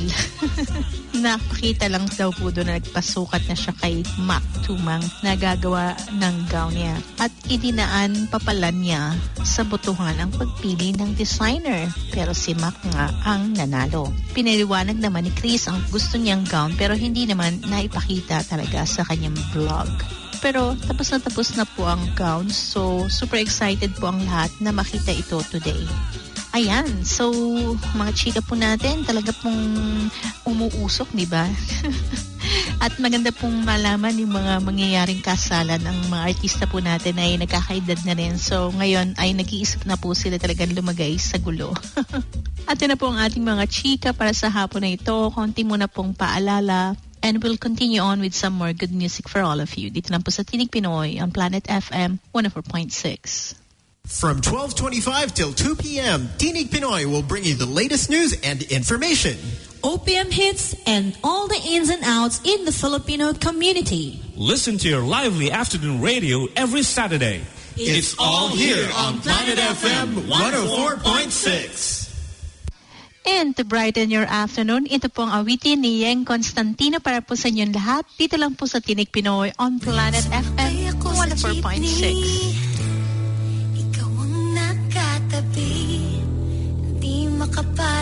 Nakita lang daw po doon na nagpasukat na siya kay Mac Tumang na gagawa ng gown niya. At idinaan pa pala niya sa botohan ang pagpili ng designer. Pero si Mac nga ang nanalo. Pinaliwanag naman ni Chris ang gusto niyang gown pero hindi naman naipakita talaga sa kanyang vlog. Pero tapos na po ang gown, so super excited po ang lahat na makita ito today. Ayan, so mga chika po natin talaga pong umuusok, di ba? At maganda pong malaman yung mga mangyayaring kasalan ng mga artista po natin ay nagkakaedad na rin. So ngayon ay nag-iisip na po sila talagang lumagay sa gulo. At yun na po ang ating mga chika para sa hapon na ito. Konti muna pong paalala. And we'll continue on with some more good music for all of you. Dito lang po sa Tinig Pinoy on Planet FM 104.6. From 12:25 till 2 p.m., Tinig Pinoy will bring you the latest news and information. OPM hits and all the ins and outs in the Filipino community. Listen to your lively afternoon radio every Saturday. It's all here on Planet FM 104.6. And to brighten your afternoon, ito pong awitin ni Yeng Constantino para po sa inyong lahat. Dito lang po sa Tinig Pinoy on Planet FM 104.6. Ikaw ang nakatabi.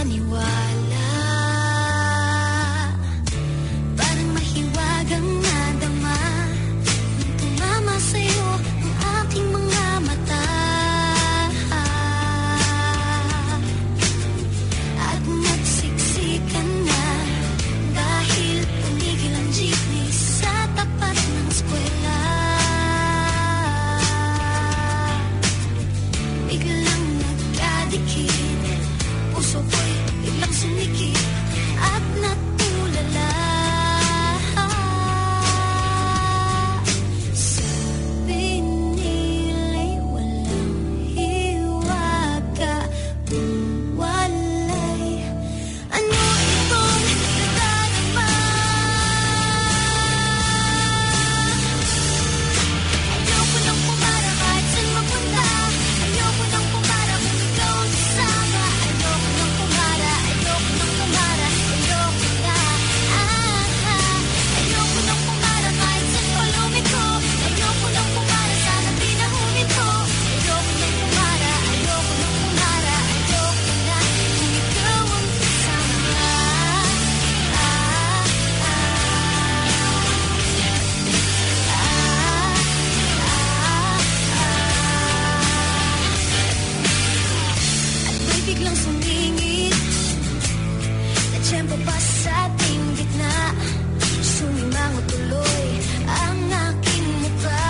maniwala. Parang mahiwagang nadama nung tumama sa'yo ang aking mga mata. At nagsiksikan na dahil tumigil ang jeepney sa tapat ng eskwela. Biglang nagkadikit, puso ko'y biglang sumikip at natulala. Sabi nila'y walang hiwaga, walay. Ano itong nadarama? Ayoko nang pumara kahit saan mapunta. Ayoko nang pumara kung ikaw ang kasama. Ayoko nang pumara, ayoko nang pumara, ayoko na. Ayoko nang pumara kahit saan palumiko. Ayoko nang pumara, sana di na huminto. Ayoko nang pumara, ayoko nang pumara, ayoko na. Kung ikaw ang kasama. At may biglang sumingit na tiyempo pa sa ating gitna. Sumimango tuloy ang aking mukha.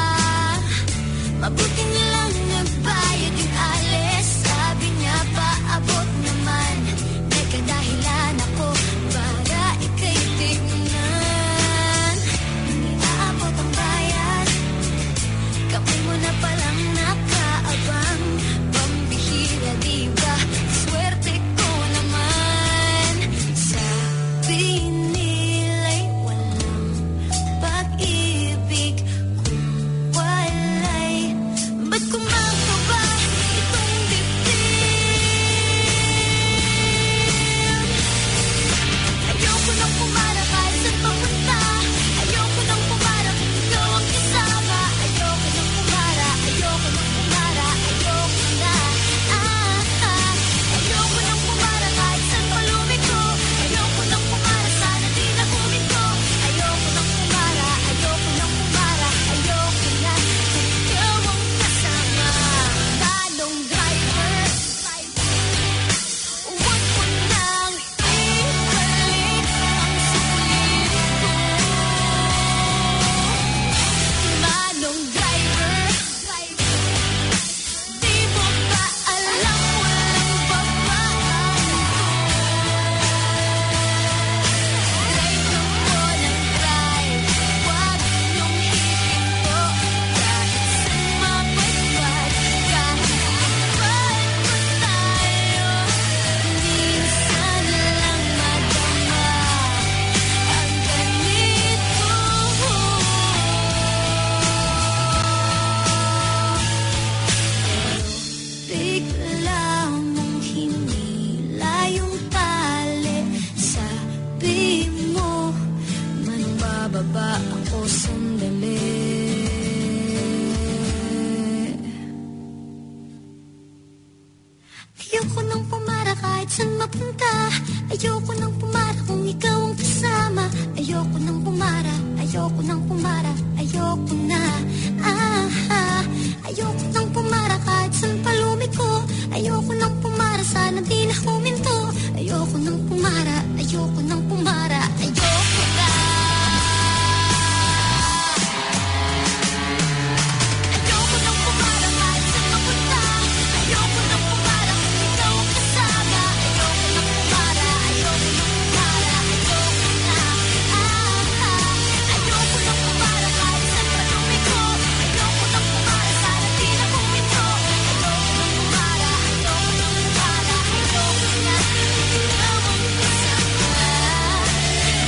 Mabuti na lang nagbayad yung alis. Sabi niya paabot naman. May kadahilan ako para ika'y tignan. Iniabot ang bayad, kamay mo na palang nakaabang. Pambihira diba, swerte ko naman. Sabi nila'y walang pag-ibig kung walay. Ba't kumakaba itong dibdib? Ayoko nang pumara kahit saan papunta. Ayoko nang pumara kung ikaw ang kasama. Ayoko nang pumara, ayoko nang pumara, ayoko na. Ayoko nang pumara kahit saan palumiko. Ayoko nang pumara, sana di na huminto. Ayoko nang pumara, ayoko nang pumara, ayoko na. Kung ikaw ang kasama. Talong driver, huwag mo nang ibalik ang sulit ko. Manong driver, di mo ba alam walang babaan ko? Drive lang po ng drive, huwag niyong hihinto. Kahit saan mapagpag, kahit ipad mo tayo. Minsan lang madama ang ganito. Bigla mong hinila yung tali. Sabi mo, manbababa ako sandali. Ayoko nang pumara kahit saan mapunta. Ayoko nang pumara kung ikaw ang kasama. Ayoko nang pumara, ayoko nang pumara, ayoko na. Ayoko nang pumara kahit saan palumiko. Ayoko nang pumara, sana di na huminto. Ayoko nang pumara, ayoko nang pumara, ayoko na. Ayoko nang pumara kahit saan mapunta. Ayoko nang pumara kung ikaw ang kasama. Ayoko nang pumara, ayoko nang pumara, ayoko na. Ayoko nang pumara kahit saan palumiko. Ayoko nang pumara, sana di na huminto. Ayoko nang pumara, ayoko nang pumara, ayoko na. Ikaw ang kasama.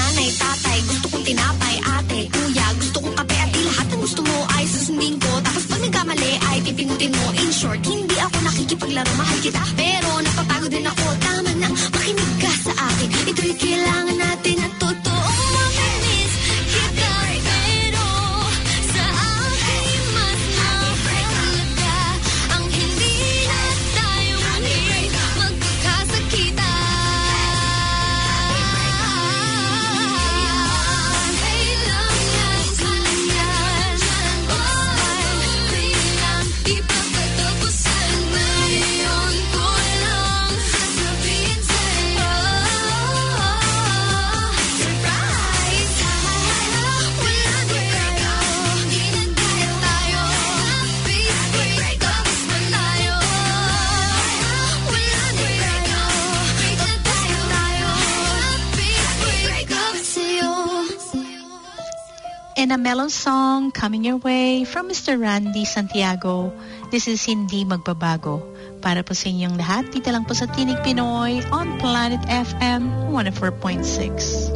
nanay, tatay, gusto kong tinapay, ate, kuya, gusto kong kape at di lahat ng gusto mo ay susundin ko. Tapos pag nagkamali ay pipindutin mo. In short, hindi ako nakikipaglaro, mahal kita, pero napapagod din ako. Tama na, makinig ka sa akin, ito'y kailangan natin at totoong mamiss kita. Pero sa akin mas mahalaga ang hindi na tayo muli magkakasakitan. And a mellow song coming your way from Mr. Randy Santiago. This is Hindi Magbabago. Para po sa inyong lahat, dito lang po sa Tinig Pinoy on Planet FM 104.6.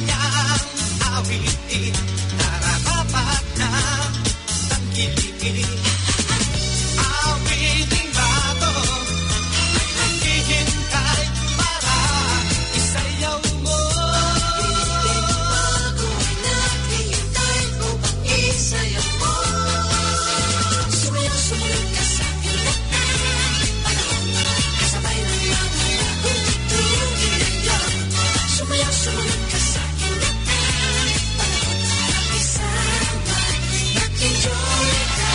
masasayang awitin, nararapat na tangkilikin. Awiting bato ay naghihintay para isayaw mo. Awiting bago ay naghihintay upang isayaw mo. Sumayaw, sumunod ka sa aking lahat. Panahon kasabay ng iyong kung tutugin ang iyong. Sumayaw, sumunod ka sa aking lahat. Panahon makisama, mag-enjoy ka.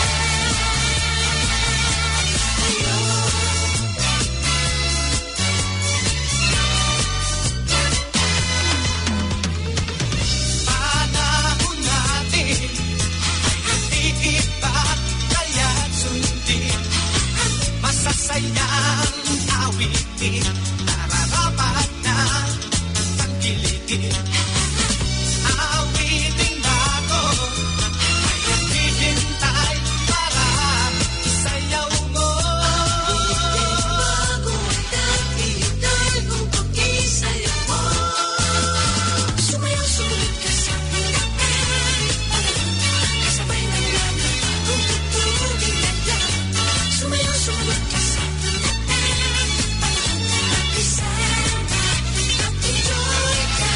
Panahon natin ay nag-iiba, kaya't sundin. Masasayang awitin, nararapat na tangkilikin. Awiting bago ay naghihintay para isayaw mo. Awiting bago ay naghihintay upang isayaw mo. Sumayaw, sumunod ka sa aking lahat. Kasabay ng laman kung tutugin ang iyong. Sumayaw, sumunod ka sa aking lahat. Panahon makisama, mag-enjoy ka.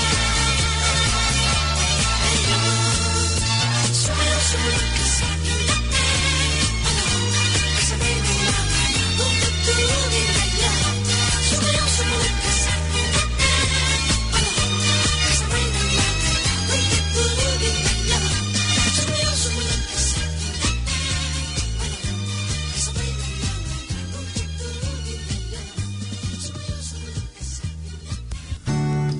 Sumayaw, sumunod ka sa aking lahat. Panahon kasabay ng laman kung tutugin ang iyong. Sumayaw, sumunod ka sa aking lahat. Panahon kasabay ng laman kung tutugin ang iyong. Sumayaw, sumunod ka sa aking lahat. Panahon kasabay ng laman kung tutugin ang iyong. Sumayaw, sumunod ka sa aking lahat.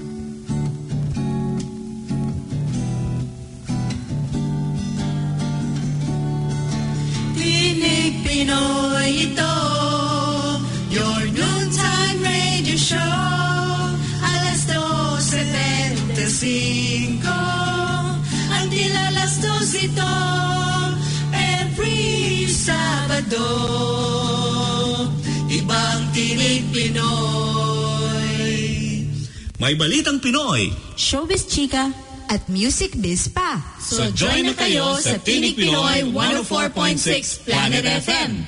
Tinig Pinoy ito, your noontime radio show. Alas 12:35, ang alas 2 ito, every Sabado. Ibang Tinig Pinoy. May balitang Pinoy. Showbiz Chika at Music Biz pa. So join na kayo sa Tinig Pinoy 104.6 Planet FM.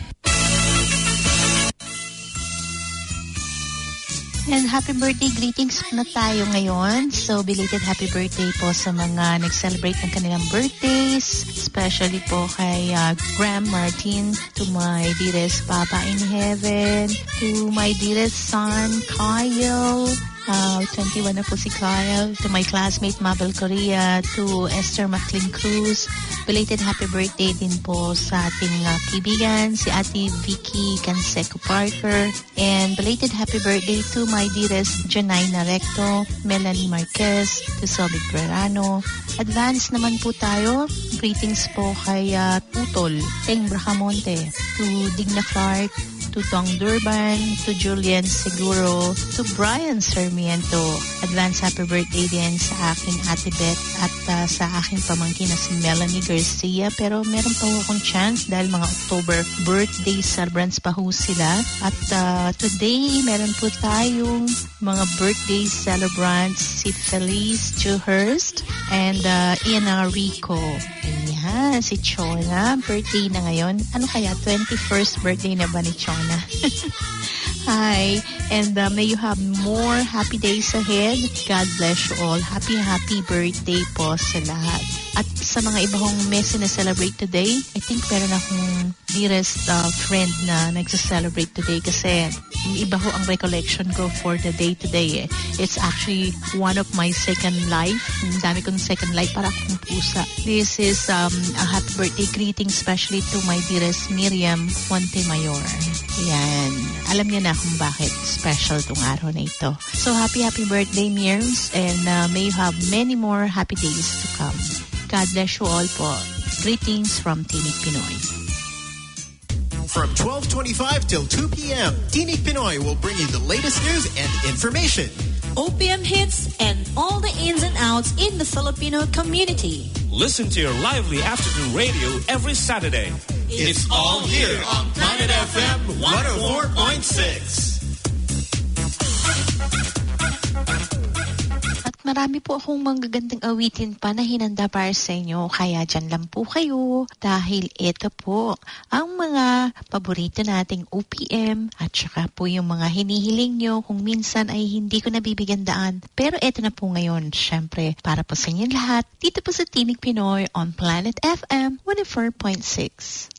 And happy birthday greetings na tayo ngayon. So, belated happy birthday po sa mga nag-celebrate ng kanilang birthdays. Especially po kay Graham Martin, to my dearest Papa in Heaven, to my dearest son, Kyle. 21 na po si Kyle. To my classmate, Mabel Correa. To Esther McLean Cruz. Belated happy birthday din po sa ating kaibigan, si Ate Vicky Canseco Parker. And belated happy birthday to my dearest Janayna Recto, Melanie Marquez, to Sobic Verano. Advance naman po tayo. Greetings po kay Tutol, Teng Bracamonte, to Digna Clark, to Tong Durban, to Julian Seguro, to Brian Sarmiento. Advance happy birthday din sa aking Ate Beth at sa aking pamangkin na si Melanie Garcia. Pero meron pa akong chance dahil mga October birthday celebrants pa ho sila. At today, meron po tayong mga birthday celebrants, si Felice Juhurst and Ian Rico. Ayan, si Chona, birthday na ngayon. Ano kaya, 21st birthday na ba ni Chona? Hi, and may you have more happy days ahead. God bless you all. Happy birthday po sa lahat. At sa mga iba kong may celebrate today, I think meron akong dearest friend na nagsa-celebrate today kasi iba ho ang recollection ko for the day today. It's actually one of my second life. Ang dami kong second life para akong pusa. This is a happy birthday greeting especially to my dearest Miriam Montemayor. Yan. Alam niya na kung bakit special tong araw na ito. So happy birthday, Mirms, and may you have many more happy days to come. God bless you all po. Greetings from Tinig Pinoy. From 12:25 till 2 p.m., Tinig Pinoy will bring you the latest news and information. OPM hits and all the ins and outs in the Filipino community. Listen to your lively afternoon radio every Saturday. It's all here on Planet FM 104.6. marami po akong magagandang awitin pa na hinanda para sa inyo. Kaya dyan lang po kayo dahil ito po ang mga paborito nating OPM at saka po yung mga hinihiling nyo kung minsan ay hindi ko nabibigyan daan. Pero ito na po ngayon, syempre, para po sa inyo lahat, dito po sa Tinig Pinoy on Planet FM 104.6.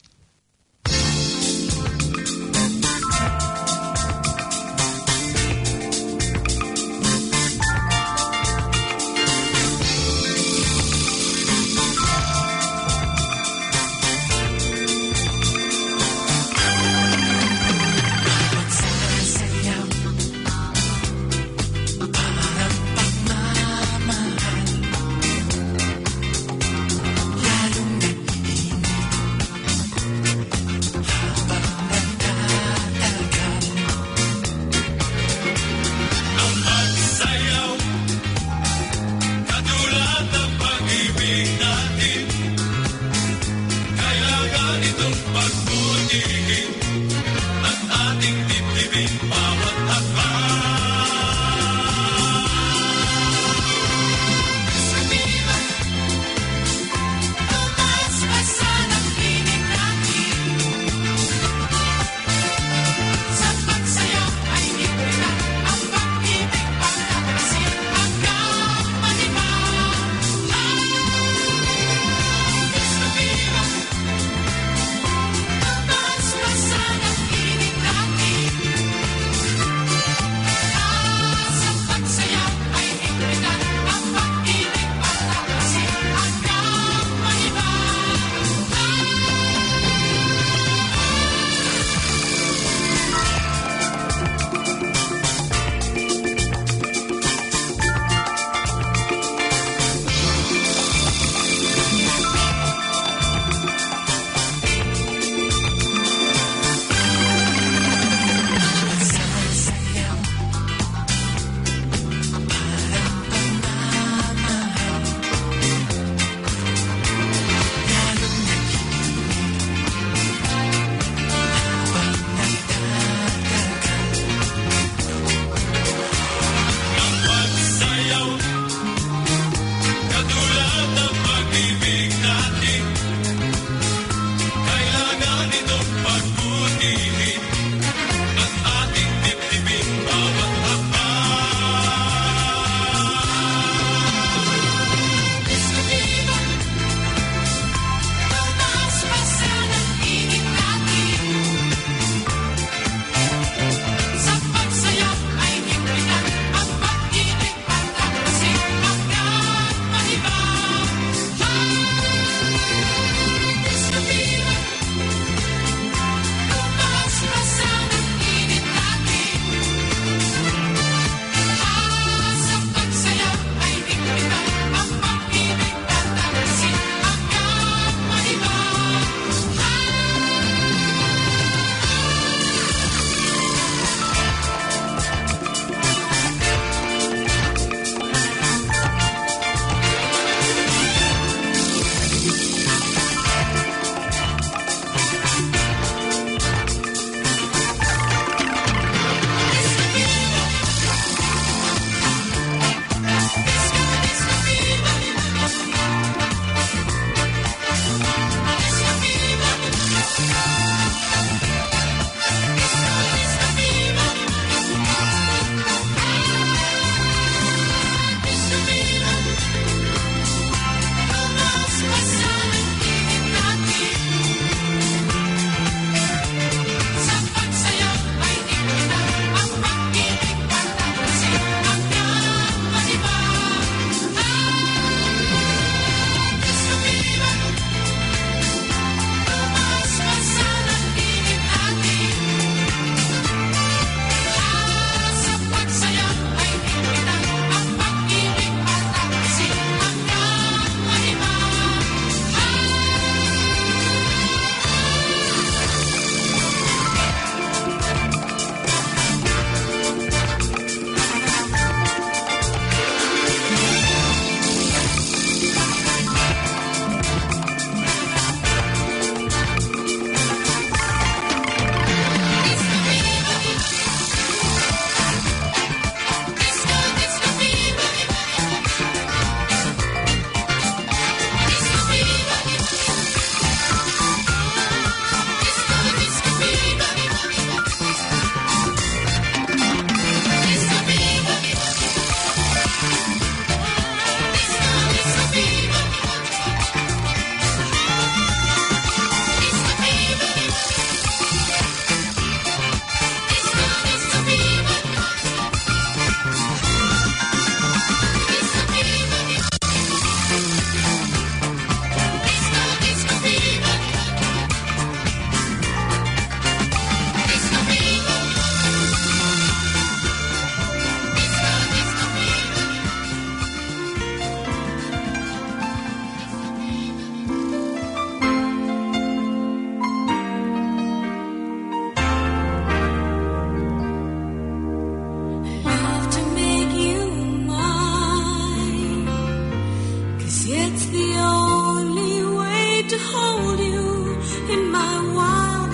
'Cause it's the only way to hold you in my wild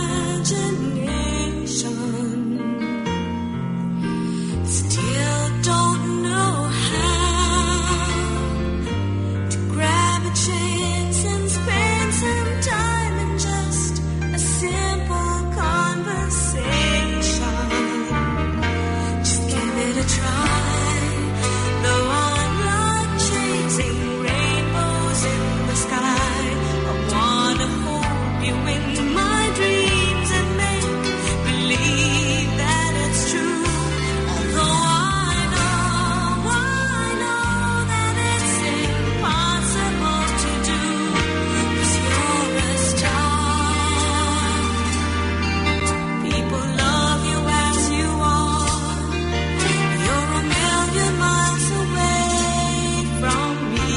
imagination. Still don't know how to grab a chance and spend some time in just a simple conversation. Just give it a try. Though I'm like chasing rainbows in the sky, I wanna hold you in my dreams and make believe that it's true. Although I know that it's impossible to do, 'cause you're a star. People love you as you are. You're a million miles away from me.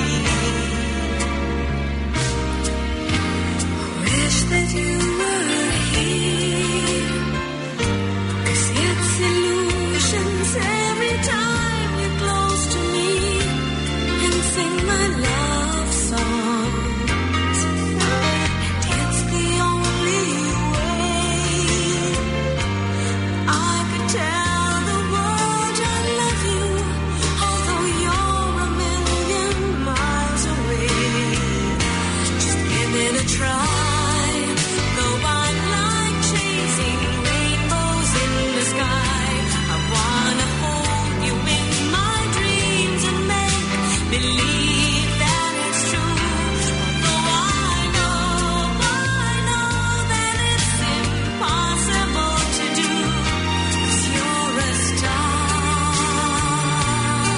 I wish that you were here, 'cause it's illusions every time you're close to me and sing my love songs. And it's the only way I could tell the world I love you, although you're a million miles away. Just give it a try. Though I'm like chasing rainbows in the sky, I wanna hold you in my dreams and make believe that it's true. Although I know that it's impossible to do, 'cause you're a star.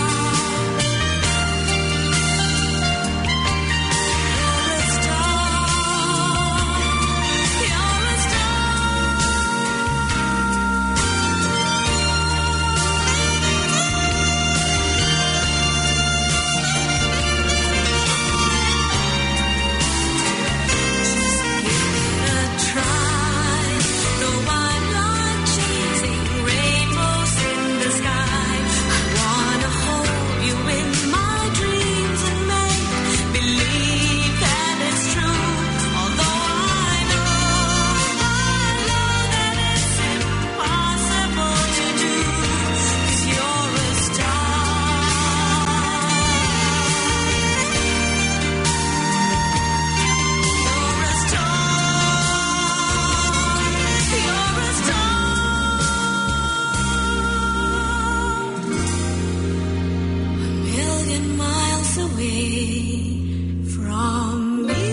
You're a star. You're a try. Though I'm like chasing rainbows in the sky, I wanna hold you in my dreams and make believe that it's true. Although I know that it's impossible to do, 'cause you're a star. You're a star. A million miles away from me.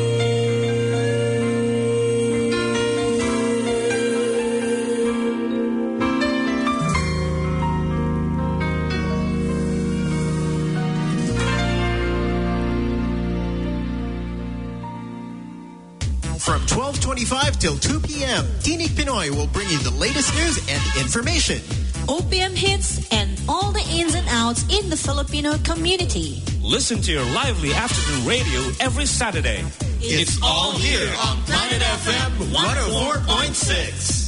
From 12:25 till 2 p.m., Tinig Pinoy will bring you the latest news and information. OPM hits and all the ins and outs in the Filipino community. Listen to your lively afternoon radio every Saturday. It's all here on Planet FM 104.6.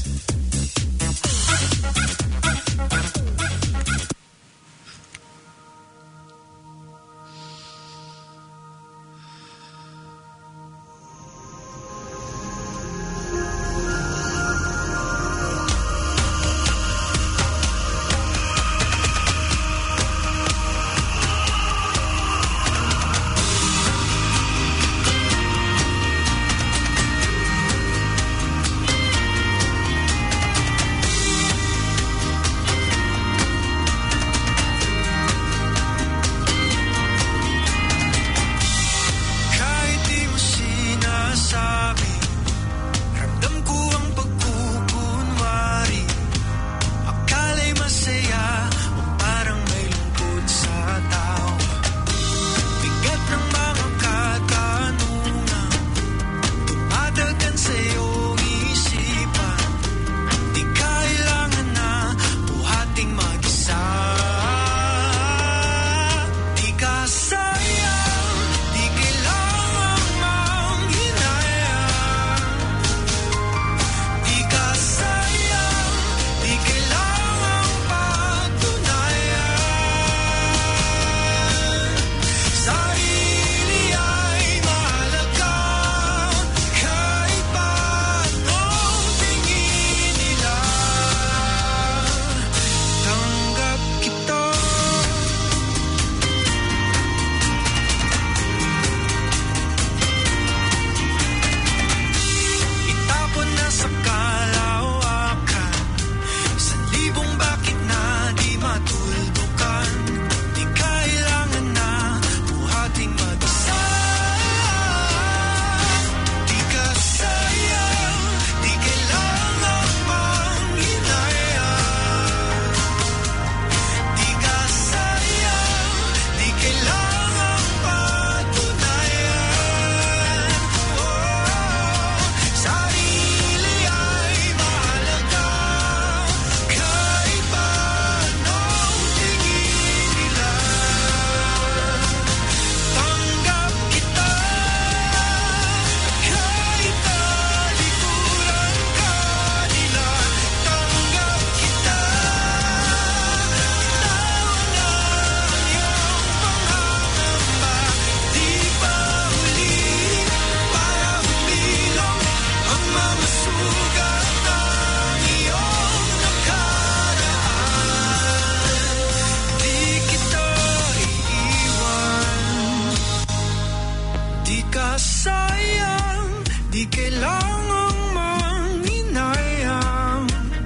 masayang, di kailangang manginayang.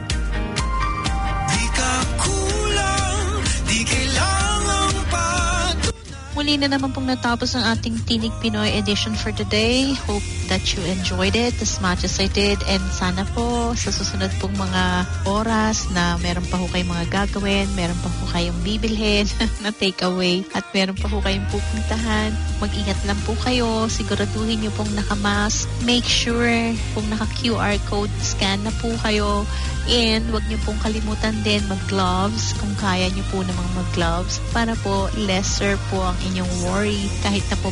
Di ka kulang, di kailangang Muli na naman pong natapos ang ating Tinig Pinoy edition for today. Hope that you enjoyed it as much as I did. And sana po sa susunod pong mga oras na meron pa ho kayong mga gagawin, meron pa ho kayong bibilhin na takeaway, at meron pa ho kayong pupuntahan. Mag-ingat lang po kayo. Siguraduhin nyo pong nakamask. Make sure kung naka-QR code, scan na po kayo. And wag niyo pong kalimutan din mag-gloves kung kaya niyo po namang mag-gloves para po lesser po ang inyong worry kahit na po